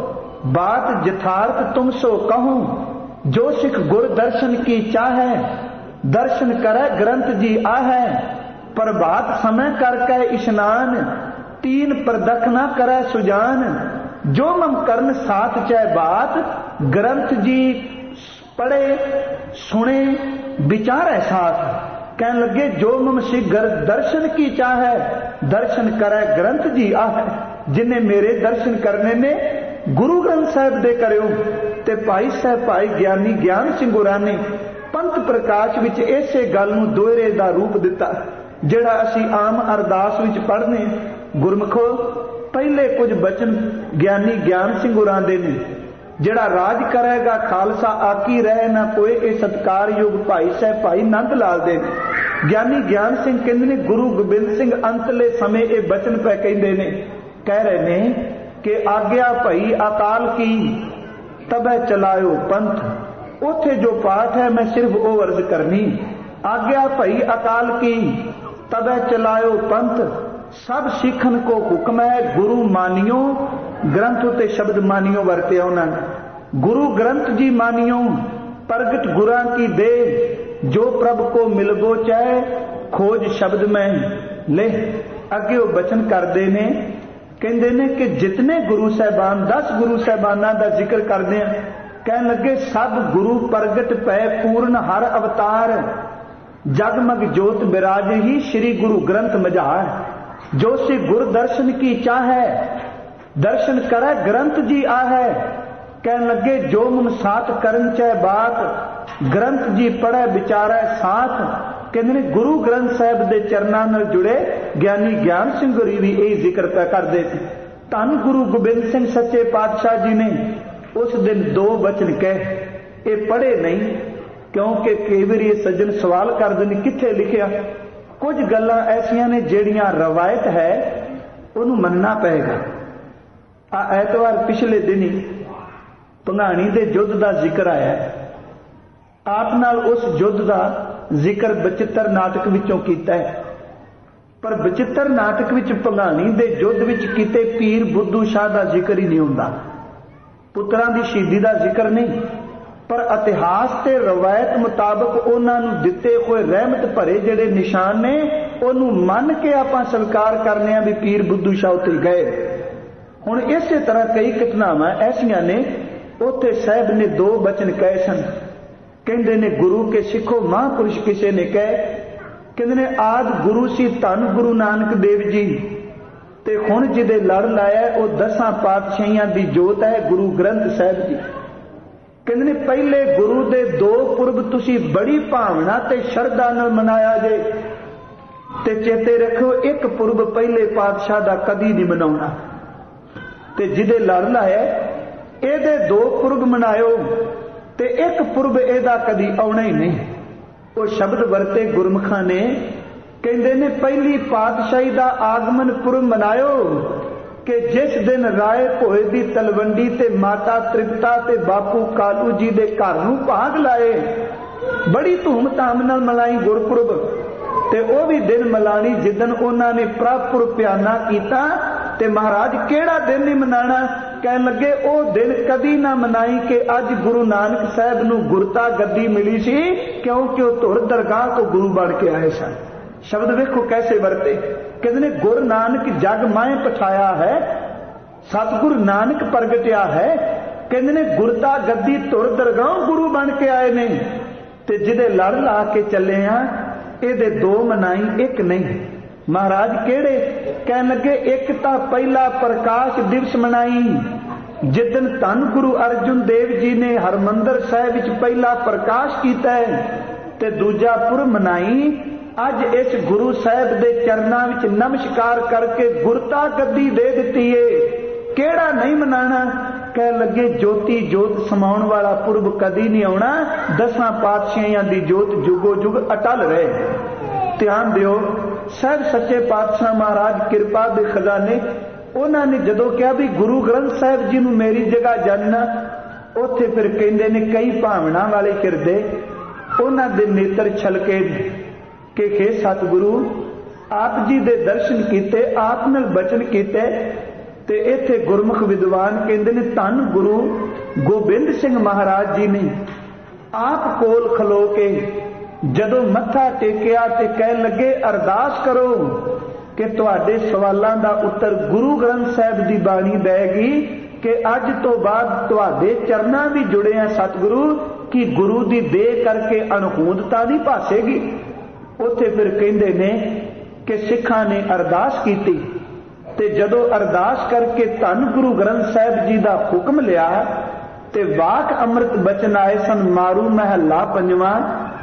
बात यथार्थ तुम सो कहो, जो सिख गुर दर्शन की चाहे, दर्शन करे ग्रंथ जी आहे, प्रभात समय करके इशनान, 3 प्रदक्षिणा करे सुजान, जो मम करन साथ चाहे बात, ग्रंथ जी पढ़े सुने विचारे साथ। कहने लगे जो मम सिख दर्शन की चाहे, दर्शन करे ग्रंथ जी आहे। जिन्हें मेरे दर्शन करने ने गुरु ग्रंथ साहिब दे करियो। ते भाई साहब भाई ज्ञानी ज्ञान सिंह होरां ने पंथ प्रकाश विच इसे गल नूं दोहरे दा रूप दिता, जिहड़ा असीं आम अरदास विच पढ़ने। गुरमुखो पहले कुछ बचन ज्ञानी ज्ञान सिंह होरां दे ने, जिहड़ा राज करेगा खालसा आकी रहे ना कोई, ये सत्कारयोग भाई साहब भाई नंद लाल दे ने। ज्ञानी ज्ञान सिंह कहंदे ने गुरु गोबिंद सिंह अंतले समय ये बचन पे कहंदे ने, कह रहे ने कि आज्ञा भई अकाल की तबे चलायो पंथ। उथे जो पाठ है मैं सिर्फ वो अर्ज करनी, आज्ञा भई अकाल की तबे चलायो पंथ, सब सिखन को हुक्म है गुरु मानियो। ग्रंथ उते शब्द मानियो वरते उन्होंने, गुरु ग्रंथ जी मानियो, प्रगट गुरां की दे, जो प्रभ को मिलगो चाहे, खोज शब्द में ले। अगे वो बचन करते ने, कहते ने कि जितने गुरु साहबान 10 गुरु साहबाना का जिक्र करते हैं, कहने लगे सब गुरु प्रगट पै पूर्ण हर अवतार, जगमग जोत विराज ही श्री गुरु ग्रंथ मझार, जो से गुर दर्शन की चाहे, दर्शन करे ग्रंथ जी आहे। कहने लगे जो मन साथ करन चाहे बात, ग्रंथ जी पढ़े विचारे साथ। कहते ने गुरु ग्रंथ साहिब दे चरनां नाल जुड़े ज्ञानी ज्ञान सिंह होरी भी यही जिक्र पे करते थे। धन गुरु गोबिंद सिंह सच्चे पातशाह जी ने उस दिन 2 बचन कहे, ये पढ़े नहीं क्योंकि कई बार ये सज्जन सवाल करते हैं किथे लिखिया। कुछ गल्लां ऐसियां ने जिहड़ियां रवायत है उन्होंने मनना पएगा। ऐतवार पिछले दिन ही भंगाणी दे युद्ध का जिक्र आया, आप नाल उस युद्ध का जिक्र बचित्र नाटक विचों कीता है। पर बचित्र नाटक विच भंगाणी दे युद्ध विच किते पीर बुद्धू शाह दा जिक्र ही नहीं हुंदा, पुत्रां दी शहीदी दा जिक्र नहीं, पर इतिहास ते रवायत मुताबक उन्हां नूं दिते होए रहमत भरे जिहड़े निशान ने उहनूं मन के आपां स्वीकार करने आ भी पीर बुद्धू शाह उत्ते गए। हुण इसे तरह कई घटनावां ऐसियां ने, उत्थे साहिब ने दो बचन कहे सन, कहंदे ने गुरु के सिखो महापुरुष किसे ने कहे, कहंदे ने आद गुरु सी धन गुरु नानक देव जी, ते हुण जिहदे लड़ लाया वो 10 पातशाहियां दी जोत है गुरु ग्रंथ साहिब जी। कहंदे ने पहले गुरु दे 2 पुरब तुसी बड़ी भावना ते शरधा नाल मनाया जे, ते चेते रखो एक पुरब पहले पातशाह दा कदी नहीं मनाउणा, ते जिहदे लड़ लाया ਇਹਦੇ 2 ਪੁਰਬ ਮਨਾਇਓ ਤੇ ਇੱਕ ਪੁਰਬ ਇਹਦਾ ਕਦੀ ਆਉਣਾ ਹੀ ਨਹੀਂ। ਉਹ ਸ਼ਬਦ ਵਰਤੇ ਗੁਰਮੁਖਾਂ ਨੇ, ਕਹਿੰਦੇ ਨੇ ਪਹਿਲੀ ਪਾਤਸ਼ਾਹੀ ਦਾ ਆਗਮਨ ਪੁਰਬ ਮਨਾਇਓ ਕਿ ਜਿਸ ਦਿਨ ਰਾਏ ਭੋਏ ਦੀ ਤਲਵੰਡੀ ਤੇ ਮਾਤਾ ਤ੍ਰਿਪਤਾ ਤੇ ਬਾਪੂ ਕਾਲੂ ਜੀ ਦੇ ਘਰ ਨੂੰ ਭਾਗ ਲਾਏ, ਬੜੀ ਧੂਮ-ਧਾਮ ਨਾਲ ਮਨਾਈ ਗੁਰਪੁਰਬ, ਤੇ ਉਹ ਵੀ ਦਿਨ ਮਲਾਣੀ ਜਿੱਦਣ ਉਹਨਾਂ ਨੇ ਪ੍ਰਭਪੁਰ ਪਿਆਨਾ ਕੀਤਾ। ਤੇ ਮਹਾਰਾਜ ਕਿਹੜਾ ਦਿਨ ਨਹੀਂ ਮਨਾਣਾ, ਕਹਿਣ ਲੱਗੇ ਉਹ ਦਿਨ ਕਦੀ ਨਾ ਮਨਾਈ ਕਿ ਅੱਜ ਗੁਰੂ ਨਾਨਕ ਸਾਹਿਬ ਨੂੰ ਗੁਰਤਾ ਗੱਦੀ ਮਿਲੀ ਸੀ, ਕਿਉਂਕਿ ਉਹ ਧੁਰ ਦਰਗਾਹ ਤੋਂ ਗੁਰੂ ਬਣ ਕੇ ਆਏ ਸਨ। ਸ਼ਬਦ ਵੇਖੋ ਕੈਸੇ ਵਰਤੇ, ਕਹਿੰਦੇ ਨੇ ਗੁਰੂ ਨਾਨਕ ਜਗ ਮਾਏ ਪਠਾਇਆ ਹੈ, ਸਤਿਗੁਰੂ ਨਾਨਕ ਪ੍ਰਗਟਿਆ ਹੈ, ਕਹਿੰਦੇ ਨੇ ਗੁਰਤਾ ਗੱਦੀ ਧੁਰ ਦਰਗਾਹ ਗੁਰੂ ਬਣ ਕੇ ਆਏ ਨੇ, ਤੇ ਜਿਹਦੇ ਲੜ ਲਾ ਕੇ ਚੱਲੇ ਆ ਇਹਦੇ 2 ਮਨਾਈ ਇੱਕ ਨਹੀਂ। महाराज केड़े, कहन लगे एक तो पहला प्रकाश दिवस मनाई जिदन धन गुरु अर्जुन देव जी ने हरमंदर साहिब विच पहला प्रकाश किया है, ते दूजा पुरब मनाई अज इस गुरु साहिब दे चरनां विच नमस्कार करके गुरता गद्दी दे दिती है, केड़ा नहीं मनाना। कह लगे ज्योति जोत समाउण वाला पुरब कदी नहीं आउणा, 10 पातशाहियां दी जोत जुगो जुग अटल रहे। ध्यान दिओ, साहब सच्चे पातशाह महाराज किरपा दे खजाने, उन्होंने जदों कहा भी गुरु ग्रंथ साहिब जी नूं मेरी जगह जानना, उत्थे फिर कहंदे ने कई भावना वाले हिरदे उन्हां दे नेत्र छलके कि हे सतगुरु आप जी दे दर्शन कीते, आप नाल बचन कीते, ते इत्थे गुरमुख विद्वान कहंदे ने धन गुरु गोबिंद सिंह महाराज जी ने आप कोल खलो के जदों मत्था टेकिया ते कहन लगे अरदास करो कि तुहाडे सवालां दा उत्तर गुरु ग्रंथ साहिब दी बाणी देगी कि अज तो बाद तुहाडे चरनां भी जुड़े हैं सतगुरु, कि गुरु दी दे करके अणहोंदता नहीं भासेगी। उत्थे फिर कहंदे ने कि सिखां ने अरदास कीती, ते जदों अरदास करके धन गुरु ग्रंथ साहिब जी दा हुक्म लिया ते वाक अमृत बचन आए सन। मारू महला 5वां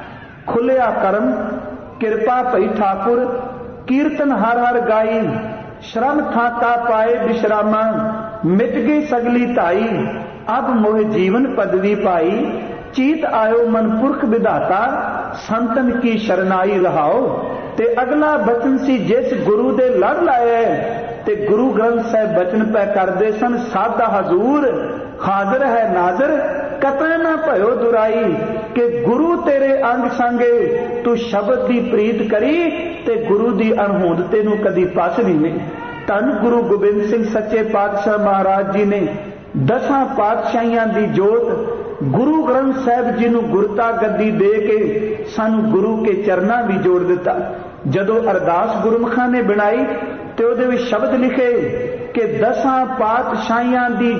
खुलिया करम किरपा भई ठाकुर, कीर्तन हर हर गाई, श्रम थाका पाए विश्रामा, मिट गई सगली ताई, अब मोह जीवन पदवी पाई, चीत आयो मन पुरख विधाता, संतन की शरणाई रहाओ। ते अगला बचन सी जिस गुरु दे लड़ लाए, ते गुरु ग्रंथ साहिब बचन पै करदे सन, साधा हजूर हाजिर है नाजर, कतै ना भयो दुराई, कि गुरु तेरे अंग संगे तू शब्द दी प्रीत करी, ते गुरु दी अणहोंदते नूं कदी पास नहीं। धन गुरु गोबिंद सिंह सच्चे पातशाह महाराज जी ने 10 पातशाहियां दी जोत गुरु ग्रंथ साहिब जी नूं गुरता गद्दी दे के सानू गुरु के चरना भी जोड़ दिता। जदों अरदास गुरमुखां ने बनाई ते उहदे विच शब्द लिखे कि 10 पातशाहियां दी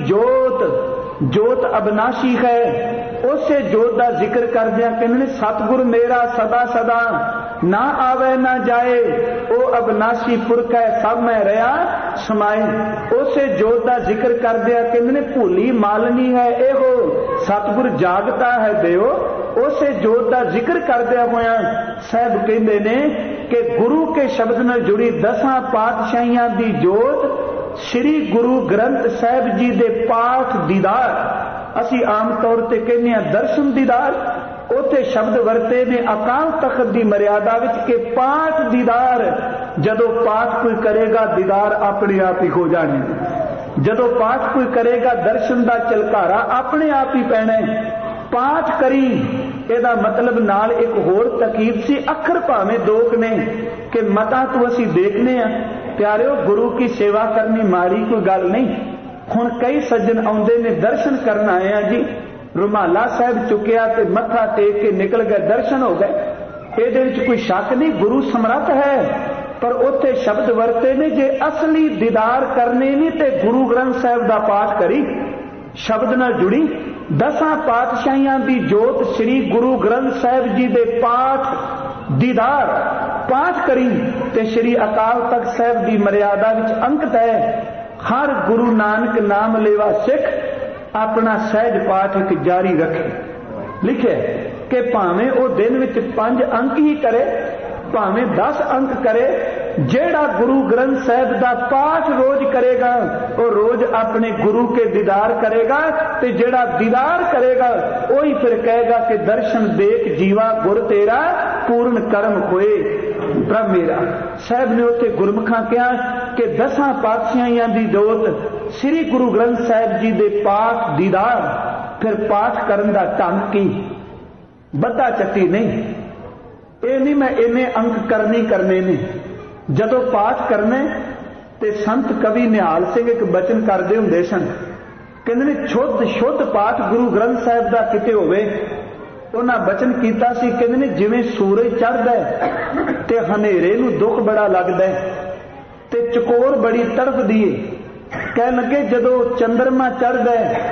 जोत अविनाशी है। उसे जोत का जिक्र करदियां कहंदे सतगुर मेरा सदा सदा ना आवे ना जाए, ओ अविनाशी पुरख है सब में रहा समाए। उसे जोत का जिक्र करदियां कहंदे भूली मालनी है एहो, सतगुर जागता है देओ। उसे जोत का जिक्र करदिया होया साहब कहंदे ने कि गुरु के शब्द नाल जुड़ी 10 पातशाहियां दी जोत श्री गुरु ग्रंथ साहिब जी दे पाठ दीदार, असी आम तौर ते कहने दर्शन दीदार, उथे शब्द वरते ने अकाल तख्त दी मर्यादा विच के पाठ दीदार। जदों पाठ कोई करेगा दीदार अपने आप ही हो जाने, जदों पाठ कोई करेगा दर्शन दा चलकारा अपने आप ही पैना। पाठ करी ਇਹਦਾ ਮਤਲਬ ਨਾਲ ਇੱਕ ਹੋਰ ਤਕੀਦ ਸੀ, ਅੱਖਰ ਭਾਵੇਂ ਦੋਕ ਨੇ ਕਿ ਮਤਾ ਤੋਂ ਅਸੀਂ ਦੇਖਨੇ ਆ। ਪਿਆਰਿਓ, ਗੁਰੂ ਕੀ ਸੇਵਾ ਕਰਨੀ ਮਾੜੀ ਕੋਈ ਗੱਲ ਨਹੀਂ। ਹੁਣ ਕਈ ਸੱਜਣ ਆਉਂਦੇ ਨੇ, ਦਰਸ਼ਨ ਕਰਨ ਆਏ ਆ ਜੀ, ਰੁਮਾਲਾ ਸਾਹਿਬ ਚੁੱਕਿਆ ਤੇ ਮੱਥਾ ਟੇਕ ਕੇ ਨਿਕਲ ਗਏ, ਦਰਸ਼ਨ ਹੋ ਗਏ। ਇਹਦੇ ਵਿੱਚ ਕੋਈ ਸ਼ੱਕ ਨਹੀਂ, ਗੁਰੂ ਸਮਰੱਥ ਹੈ। ਪਰ ਉੱਥੇ ਸ਼ਬਦ ਵਰਤੇ ਨੇ, ਜੇ ਅਸਲੀ ਦੀਦਾਰ ਕਰਨੇ ਨਹੀਂ ਤੇ ਗੁਰੂ ਗ੍ਰੰਥ ਸਾਹਿਬ ਦਾ ਪਾਠ ਕਰੀ, ਸ਼ਬਦ ਨਾਲ ਜੁੜੀ। 10 ਪਾਤਸ਼ਾਹੀਆਂ ਦੀ ਜੋਤ ਸ੍ਰੀ ਗੁਰੂ ਗ੍ਰੰਥ ਸਾਹਿਬ ਜੀ ਦੇ ਪਾਠ ਦੀਦਾਰ ਪਾਠ ਕਰੀ ਤੇ ਸ੍ਰੀ ਅਕਾਲ ਤਖਤ ਸਾਹਿਬ ਦੀ ਮਰਿਆਦਾ ਵਿੱਚ ਅੰਕਿਤ ਹੈ। ਹਰ ਗੁਰੂ ਨਾਨਕ ਨਾਮ ਲੇਵਾ ਸਿੱਖ ਆਪਣਾ ਸਹਿਜ ਪਾਠ ਇੱਕ ਜਾਰੀ ਰੱਖੇ। ਲਿਖਿਆ ਕਿ ਭਾਵੇਂ ਉਹ ਦਿਨ ਵਿੱਚ 5 ਅੰਕ ਹੀ ਕਰੇ, ਭਾਵੇਂ 10 ਅੰਕ ਕਰੇ, ਜਿਹੜਾ ਗੁਰੂ ਗ੍ਰੰਥ ਸਾਹਿਬ ਦਾ ਪਾਠ ਰੋਜ਼ ਕਰੇਗਾ ਉਹ ਰੋਜ਼ ਆਪਣੇ ਗੁਰੂ ਕੇ ਦੀਦਾਰ ਕਰੇਗਾ। ਤੇ ਜਿਹੜਾ ਦੀਦਾਰ ਕਰੇਗਾ ਉਹੀ ਫਿਰ ਕਹੇਗਾ ਕਿ ਦਰਸ਼ਨ ਦੇਖ ਜੀਵਾ ਗੁਰ ਤੇਰਾ, ਪੂਰਨ ਕਰਮ ਹੋਏ ਪ੍ਰਭ ਮੇਰਾ। ਸਾਹਿਬ ਨੇ ਉੱਥੇ ਗੁਰਮੁਖਾਂ ਕਿਹਾ ਕਿ 10 ਪਾਤਸ਼ਾਹੀਆਂ ਦੀ ਜੋਤ ਸ੍ਰੀ ਗੁਰੂ ਗ੍ਰੰਥ ਸਾਹਿਬ ਜੀ ਦੇ ਪਾਠ ਦੀਦਾਰ, ਫਿਰ ਪਾਠ ਕਰਨ ਦਾ ਢੰਗ ਕੀ, ਬੱਧਾ ਚੱਟੀ ਨਹੀਂ। ਇਹ ਨਹੀਂ ਮੈਂ ਇੰਨੇ ਅੰਕ ਕਰਨੇ ਨੇ। ਜਦੋਂ ਪਾਠ ਕਰਨੇ ਤੇ ਸੰਤ ਕਵੀ ਨਿਹਾਲ ਸਿੰਘ ਇੱਕ ਬਚਨ ਕਰਦੇ ਹੁੰਦੇ ਸਨ, ਕਹਿੰਦੇ ਨੇ ਸ਼ੁੱਧ ਪਾਠ ਗੁਰੂ ਗ੍ਰੰਥ ਸਾਹਿਬ ਦਾ ਕਿਤੇ ਹੋਵੇ। ਉਹਨਾਂ ਬਚਨ ਕੀਤਾ ਸੀ, ਕਹਿੰਦੇ ਨੇ ਜਿਵੇਂ ਸੂਰਜ ਚੜ੍ਹਦਾ ਤੇ ਹਨੇਰੇ ਨੂੰ ਦੁੱਖ ਬੜਾ ਲੱਗਦਾ ਤੇ ਚਕੋਰ ਬੜੀ ਤੜਫਦੀ ਏ। ਕਹਿਣ ਲੱਗੇ ਜਦੋਂ ਚੰਦਰਮਾ ਚੜ੍ਹਦਾ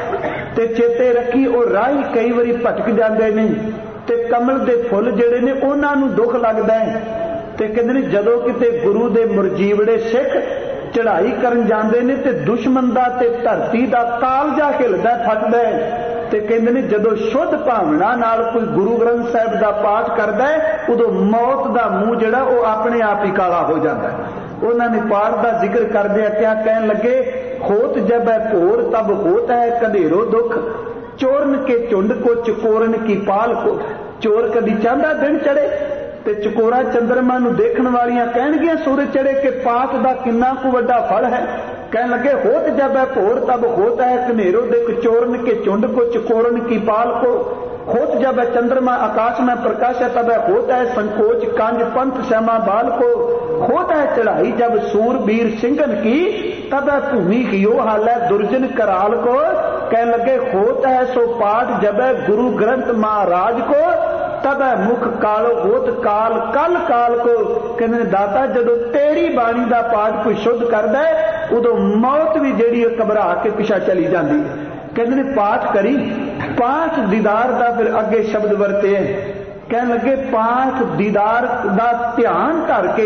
ਤੇ ਚੇਤੇ ਰੱਖੀ ਉਹ ਰਾਹ ਕਈ ਵਾਰੀ ਭਟਕ ਜਾਂਦੇ ਨੇ ਤੇ ਕਮਲ ਦੇ ਫੁੱਲ ਜਿਹੜੇ ਨੇ ਉਹਨਾਂ ਨੂੰ ਦੁੱਖ ਲੱਗਦਾ ਹੈ। ਤੇ ਕਹਿੰਦੇ ਨੇ ਜਦੋਂ ਕਿਤੇ ਗੁਰੂ ਦੇ ਮੁਰਜੀਵੜੇ ਸਿੱਖ ਚੜ੍ਹਾਈ ਕਰਨ ਜਾਂਦੇ ਨੇ ਤੇ ਦੁਸ਼ਮਣ ਦਾ ਤੇ ਧਰਤੀ ਦਾ ਕਾਲਜਾ ਹਿਲਦਾ ਫਟਦਾ ਹੈ। ਤੇ ਕਹਿੰਦੇ ਨੇ ਜਦੋਂ ਸ਼ੁੱਧ ਭਾਵਨਾ ਨਾਲ ਕੋਈ ਗੁਰੂ ਗ੍ਰੰਥ ਸਾਹਿਬ ਦਾ ਪਾਠ ਕਰਦਾ ਹੈ ਉਦੋਂ ਮੌਤ ਦਾ ਮੂੰਹ ਜਿਹੜਾ ਉਹ ਆਪਣੇ ਆਪ ਹੀ ਕਾਲਾ ਹੋ ਜਾਂਦਾ ਹੈ। ਉਹਨਾਂ ਨੇ ਪਾਠ ਦਾ ਜ਼ਿਕਰ ਕਰਦੇ ਆ ਕਿਆ ਕਹਿਣ ਲੱਗੇ, ਹੋਤ ਜਬ ਹੈ ਭੋਰ ਤਬ ਹੋਤ ਹੈ ਕਧੇਰੋ ਦੁੱਖ, ਚੋਰਨ ਕੇ ਝੁੰਡ ਕੋ ਚਕੋਰਨ ਕੀ ਪਾਲ ਕੋ। ਚੋਰ ਕਦੀ ਚਾਹੁੰਦਾ ਦਿਨ ਚੜੇ ਤੇ ਚਕੋਰਾ ਚੰਦਰਮਾ ਨੂੰ ਦੇਖਣ ਵਾਲੀਆਂ ਕਹਿਣਗੀਆਂ ਸੂਰਜ ਚੜੇ ਕਿ ਪਾਠ ਦਾ ਕਿੰਨਾ ਕੁ ਵੱਡਾ ਫਲ ਹੈ। ਕਹਿਣ ਲੱਗੇ ਹੋਤ ਜਬ ਹੈ ਭੋਰ ਤਬ ਹੋਤਾ ਹੈ ਕਨੇਰੋ ਦੇਖ, ਚੋਰਨ ਕੇ ਝੁੰਡ ਕੋ ਚਕੋਰਨ ਕੀ ਪਾਲ को। होत जब है चंद्रमा आकाश में प्रकाश है तब है होता है संकोच कांज पंथ श्यामा बाल को। होता है चढ़ाई जब सूरबीर सिंगन की तब है भूमि की यो हाल है दुर्जन कराल को। कह लगे होता है सो पाठ जब है गुरु ग्रंथ महाराज को तब है मुख कालो होत काल कल काल को। कहने दाता जदों तेरी बाणी का पाठ कोई शुद्ध करता है उदों मौत भी जिहड़ी घबरा के पिछा चली जाती है। कहते ने पाठ करी पाठ दीदार का फिर अगे शब्द वरते हैं। कह लगे पाठ दीदार का ध्यान करके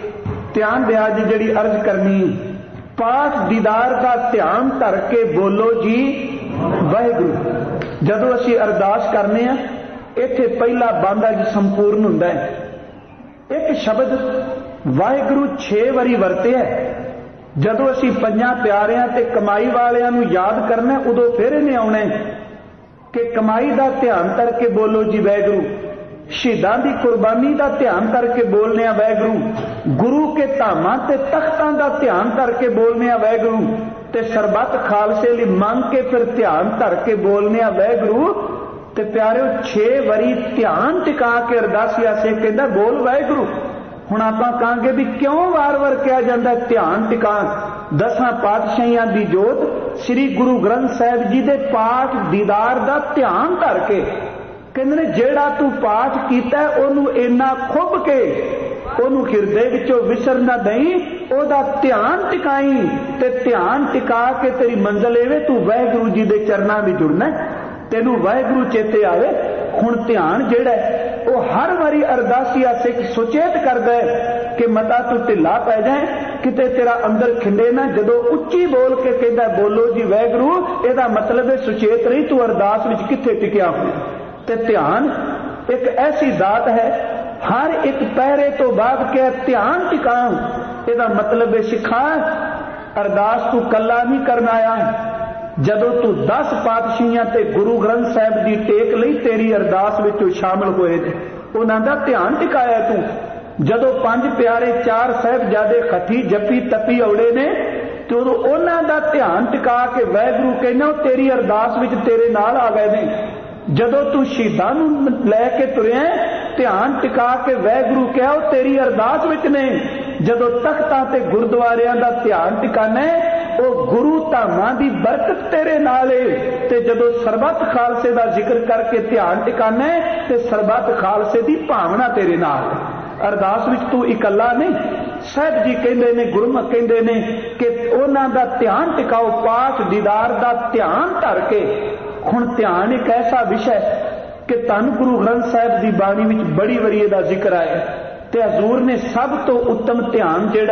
ध्यान दिया जी जी अर्ज करनी पाठ दीदार का ध्यान करके बोलो जी वाहिगुरू। जदों असी अरदास करने इत्थे पहला बांधा जी संपूर्ण हुंदा है। एक शब्द वाहिगुरू 6 वारी वरते है। जदों असी पंजां प्यारियां ते कमाई वालियां नूं याद करना उदों फिर इन्हें आउणा कि कमाई का ध्यान करके बोलो जी वाहिगुरू, शहीदां दी कुर्बानी का ध्यान करके बोलने वाहिगुरू, गुरु के धामां ते तख्तां का ध्यान करके बोलने वाहिगुरू, ते सरबत खालसे लई मंग के फिर ध्यान करके बोलने वाहिगुरू। ते प्यारिओ 6 वारी ध्यान टिका के अरदासिया से कहंदा बोल वाहिगुरू। हुण आपां कहांगे भी क्यों वार-वार कहा जांदा ध्यान टिका। 10 पातशाहियां दी जोत श्री गुरु ग्रंथ साहिब जी दे पाठ दीदार दा ध्यान करके कहंदे ने जेड़ा तू पाठ कीता ओनू इन्ना खुब के ओनू हिरदे विचों विसर ना दई, ओदा ध्यान टिकाई ते ध्यान टिका के तेरी मंजिल एवे तू वाहिगुरू जी दे चरनां विच जुड़ना, तेनू वाहिगुरू चेते आवे। हुण ध्यान जेड़ा वो हर बारी अरदासिया सिख सुचेत करदा है कि मता तू ढिला पै जाए किते तेरा अंदर खिंडे ना। जदों उच्ची बोल के कहता बोलो जी वाहिगुरू, इहदा मतलब है सुचेत रही तू अरदास विच किथे टिकिया हो। ते ध्यान एक ऐसी दात है हर एक पहरे तो बाद के ध्यान टिका। इहदा मतलब है सिखा अरदास तू कला नहीं करना आया। जदों तू 10 पातशाहियां ते गुरु ग्रंथ साहिब दी टेक लई तेरी अरदास विच शामिल होए ने, उन्हां दा ध्यान टिकाया तू। जदों 5 प्यारे 4 साहिबजादे खट्टी जपी तपी औड़े ने ते उदों उन्हां दा ध्यान टिका के वाहिगुरू कहना तेरी अरदास विच तेरे नाल आ गए ने। जदों तू शहीदां नूं लैके तुरिया ध्यान टिका के वाहिगुरू कहा वो तेरी अरदास विच ने। जदों तख्तां ते गुरुद्वारियां दा ध्यान टिकाना वो गुरु धामां दी बरकत तेरे नाल है। ते जदों सरबत खालसे दा जिक्र करके ध्यान टिकाना ते सरबत खालसे दी भावना तेरे नाल। अरदास विच तू इकल्ला नहीं। साहब जी कहते ने, गुरमुख कहते ने कि उन्हां दा ध्यान टिकाओ, पाठ दीदार दा ध्यान धर के। हुण ध्यान एक ऐसा विषय कि धन गुरु ग्रंथ साहिब की बाणी में बड़ी वारी इहदा जिक्र आया ते हजूर ने सब तो उत्तम ध्यान जिहड़ा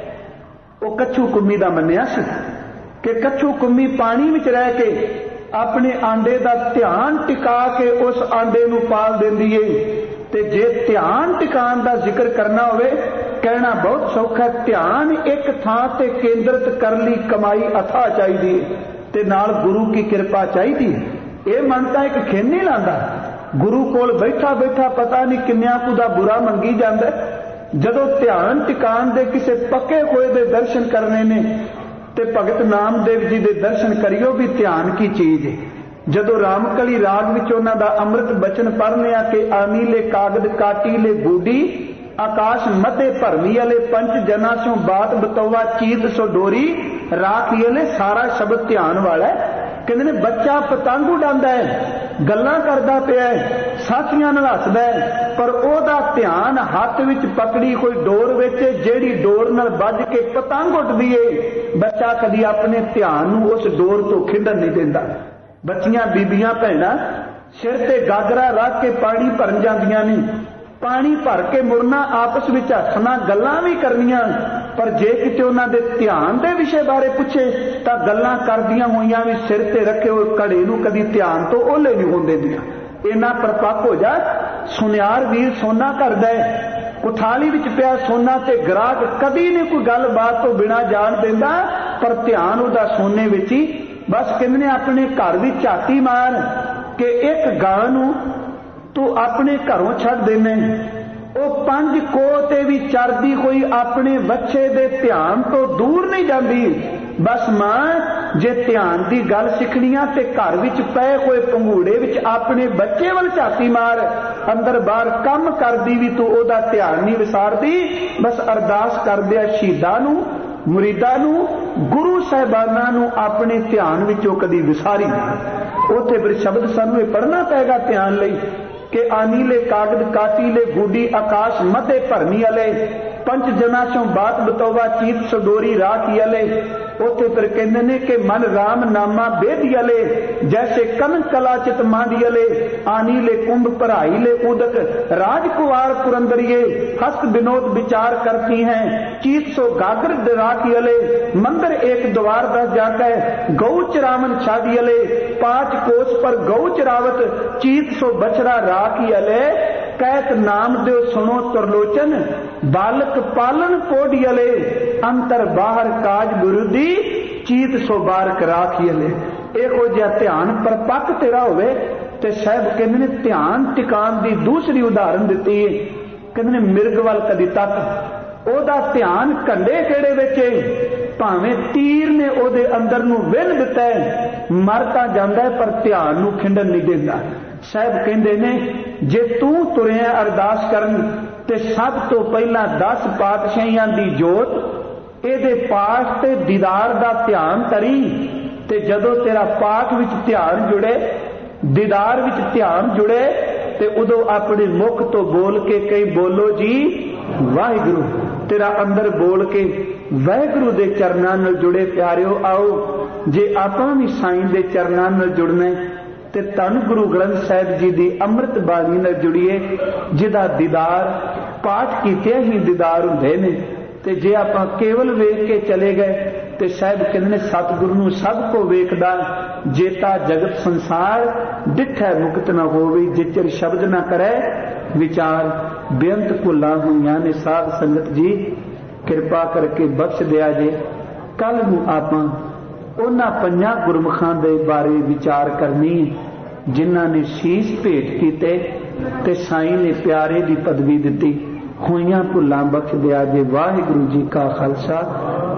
वो कच्छू कुम्मी दा मन्निया सी कि कच्छू कुम्मी पानी में रह के अपने आंडे का ध्यान टिका के उस आंडे नूं पाल देंदी है। ते जे ध्यान टिकाण का जिक्र करना होवे कहना बहुत सौखा। ध्यान एक थां ते केंद्रित कर ली कमाई अथा चाहिए ते नाल गुरु की कृपा चाहिए। ये मन तो एक खिन नहीं लाता। गुरु कोल बैठा बैठा पता नहीं किन्नियां कु दा बुरा मंगी जाता। जदों ध्यान टिकाण दे किसे पक्के होए दे दर्शन करने ने ते भगत नामदेव जी दे दर्शन करियो भी ध्यान की चीज है। जदों रामकली राग विच उन्हां दा अमृत बचन पढ़ने के आनी ले कागद काटी ले बूढ़ी आकाश मध्य भरमी अले पंच जना सो बात बतौवा चीत सो डोरी राखी अले सारा शब्द ध्यान वाला है। कहते ने बच्चा पतंग उड़ांदा है, गल्लां करदा पिया है, साथियां नाल हसदा है, पर ओदा ध्यान हत्थ विच पकड़ी कोई डोर विच जेड़ी डोर नाल बज के पतंग उड़दी है। बच्चा कदी अपने ध्यान नूं उस डोर तो खिंडण नहीं देंदा। बच्चियां बीबियां भैणां सिर ते गागरा रख के पानी भरन जांदियां ने, पानी भर के मुड़ना, आपस में हसना, गल्लां भी करनियां, पर जे किते उन्हां दे ध्यान दे विषय बारे पूछे तां गल्लां करदियां होइयां भी सिर ते रखे होए घड़े नूं कदी ध्यान तो ओले नहीं होण दिंदियां। इन्ना परपक्क हो जा। सुनियार वीर सोना करदा है, कुठाली विच पिया सोना ते ग्राहक कदी नहीं कोई गल बात तो बिना जान देंदा, पर ध्यान उहदा सोने विच ही। बस कहंदे ने अपने घर दी झाती मार कि एक गां नूं तू अपने घरों छड़ देने, वो 5 कोह ते भी चरदी कोई अपने बच्चे दे ध्यान तो दूर नहीं जाती। बस मां जे ध्यान की गल सिखनिया ते घर विच पए कोई पंगूड़े विच अपने बच्चे वाल झाती मार, अंदर बाहर काम करदी भी तू ओदा ध्यान नहीं विसारदी। बस अरदास करदे शहीदां नूं, मुरीदां नूं, गुरु साहिबानां नूं अपने ध्यान विचों कदी विसारी नहीं। उत्थे फिर शब्द सानूं पढ़ना पेगा ध्यान लई कि आनी ले कागद काटी ले गूडी आकाश मध्य भरनी अले पंच जना सो बात बतौवा चीत सडोरी राखी अले। उथे फिर कहते ने कि मन राम नामा बेदी अले जैसे कन कला चित मांडी अले आनी ले कुंभ भराई ले उदक राजकुमार पुरंदरिये हस्त विनोद विचार करती हैं चीत सो गागर राखी अले मंदिर एक द्वार 10 जाकर गौ चरावन छादी अले 5 कोस पर गौ चरावत चीत सो बछड़ा राखी अले कहत नाम देव सुनो तुरलोचन बालक पालन पोड़ी अले अंतर बाहर काज विरुद्धी चीत सो बारक राखी अले। इहो जिहा ध्यान परपक्क तेरा होवे ते साहब कहंदे ने ध्यान टिकाण दी दूसरी उदाहरण दित्ती है। कहंदे ने मिर्ग वल कदी तक ओदा ध्यान कंडे केड़े विच भावें तीर ने ओदे अंदर नूं विन दित्ता है मर तां जांदा है पर ध्यान नूं खिंडण नहीं दिंदा। साहब कहंदे ने जे तू तुरिया अरदास करन ते सब तो पहला 10 पातशाहियां दी जोत एदे पाठ ते दीदार दा ध्यान तरी ते जदों तेरा पाठ विच ध्यान जुड़े दीदार विच ध्यान जुड़े ते उदों अपने मुख तो बोल के कई बोलो जी वाहिगुरू तेरा अंदर बोल के वाहिगुरू दे चरनां नाल जुड़े प्यारिओ आओ जे आपां भी साईं दे चरनां नाल जुड़ना ते धन गुरु ग्रंथ साहिब जी दी अमृत बाणी नाल जुड़िए जिहदा दीदार पाठ कीते ही दीदार हुंदे ने। ते जे आपां केवल वेख के चले गए ते साहिब कहंदे ने सतगुरु नूं सब को वेखदा जेता जगत संसार डिठै मुक्त न होवे जिचर शब्द न करे विचार बेअंत भुलां होईयां ने। साध संगत जी किरपा करके बख्श दिया जे कल नूं आपां उन्हां 5 गुरमुखां दे बारे विचार करनी जिन्हां ने शीश भेट कीते ते साईं ने प्यारे दी पदवी दित्ती। होईयां भुलां बख्श दिया जे। वाहिगुरू जी का खालसा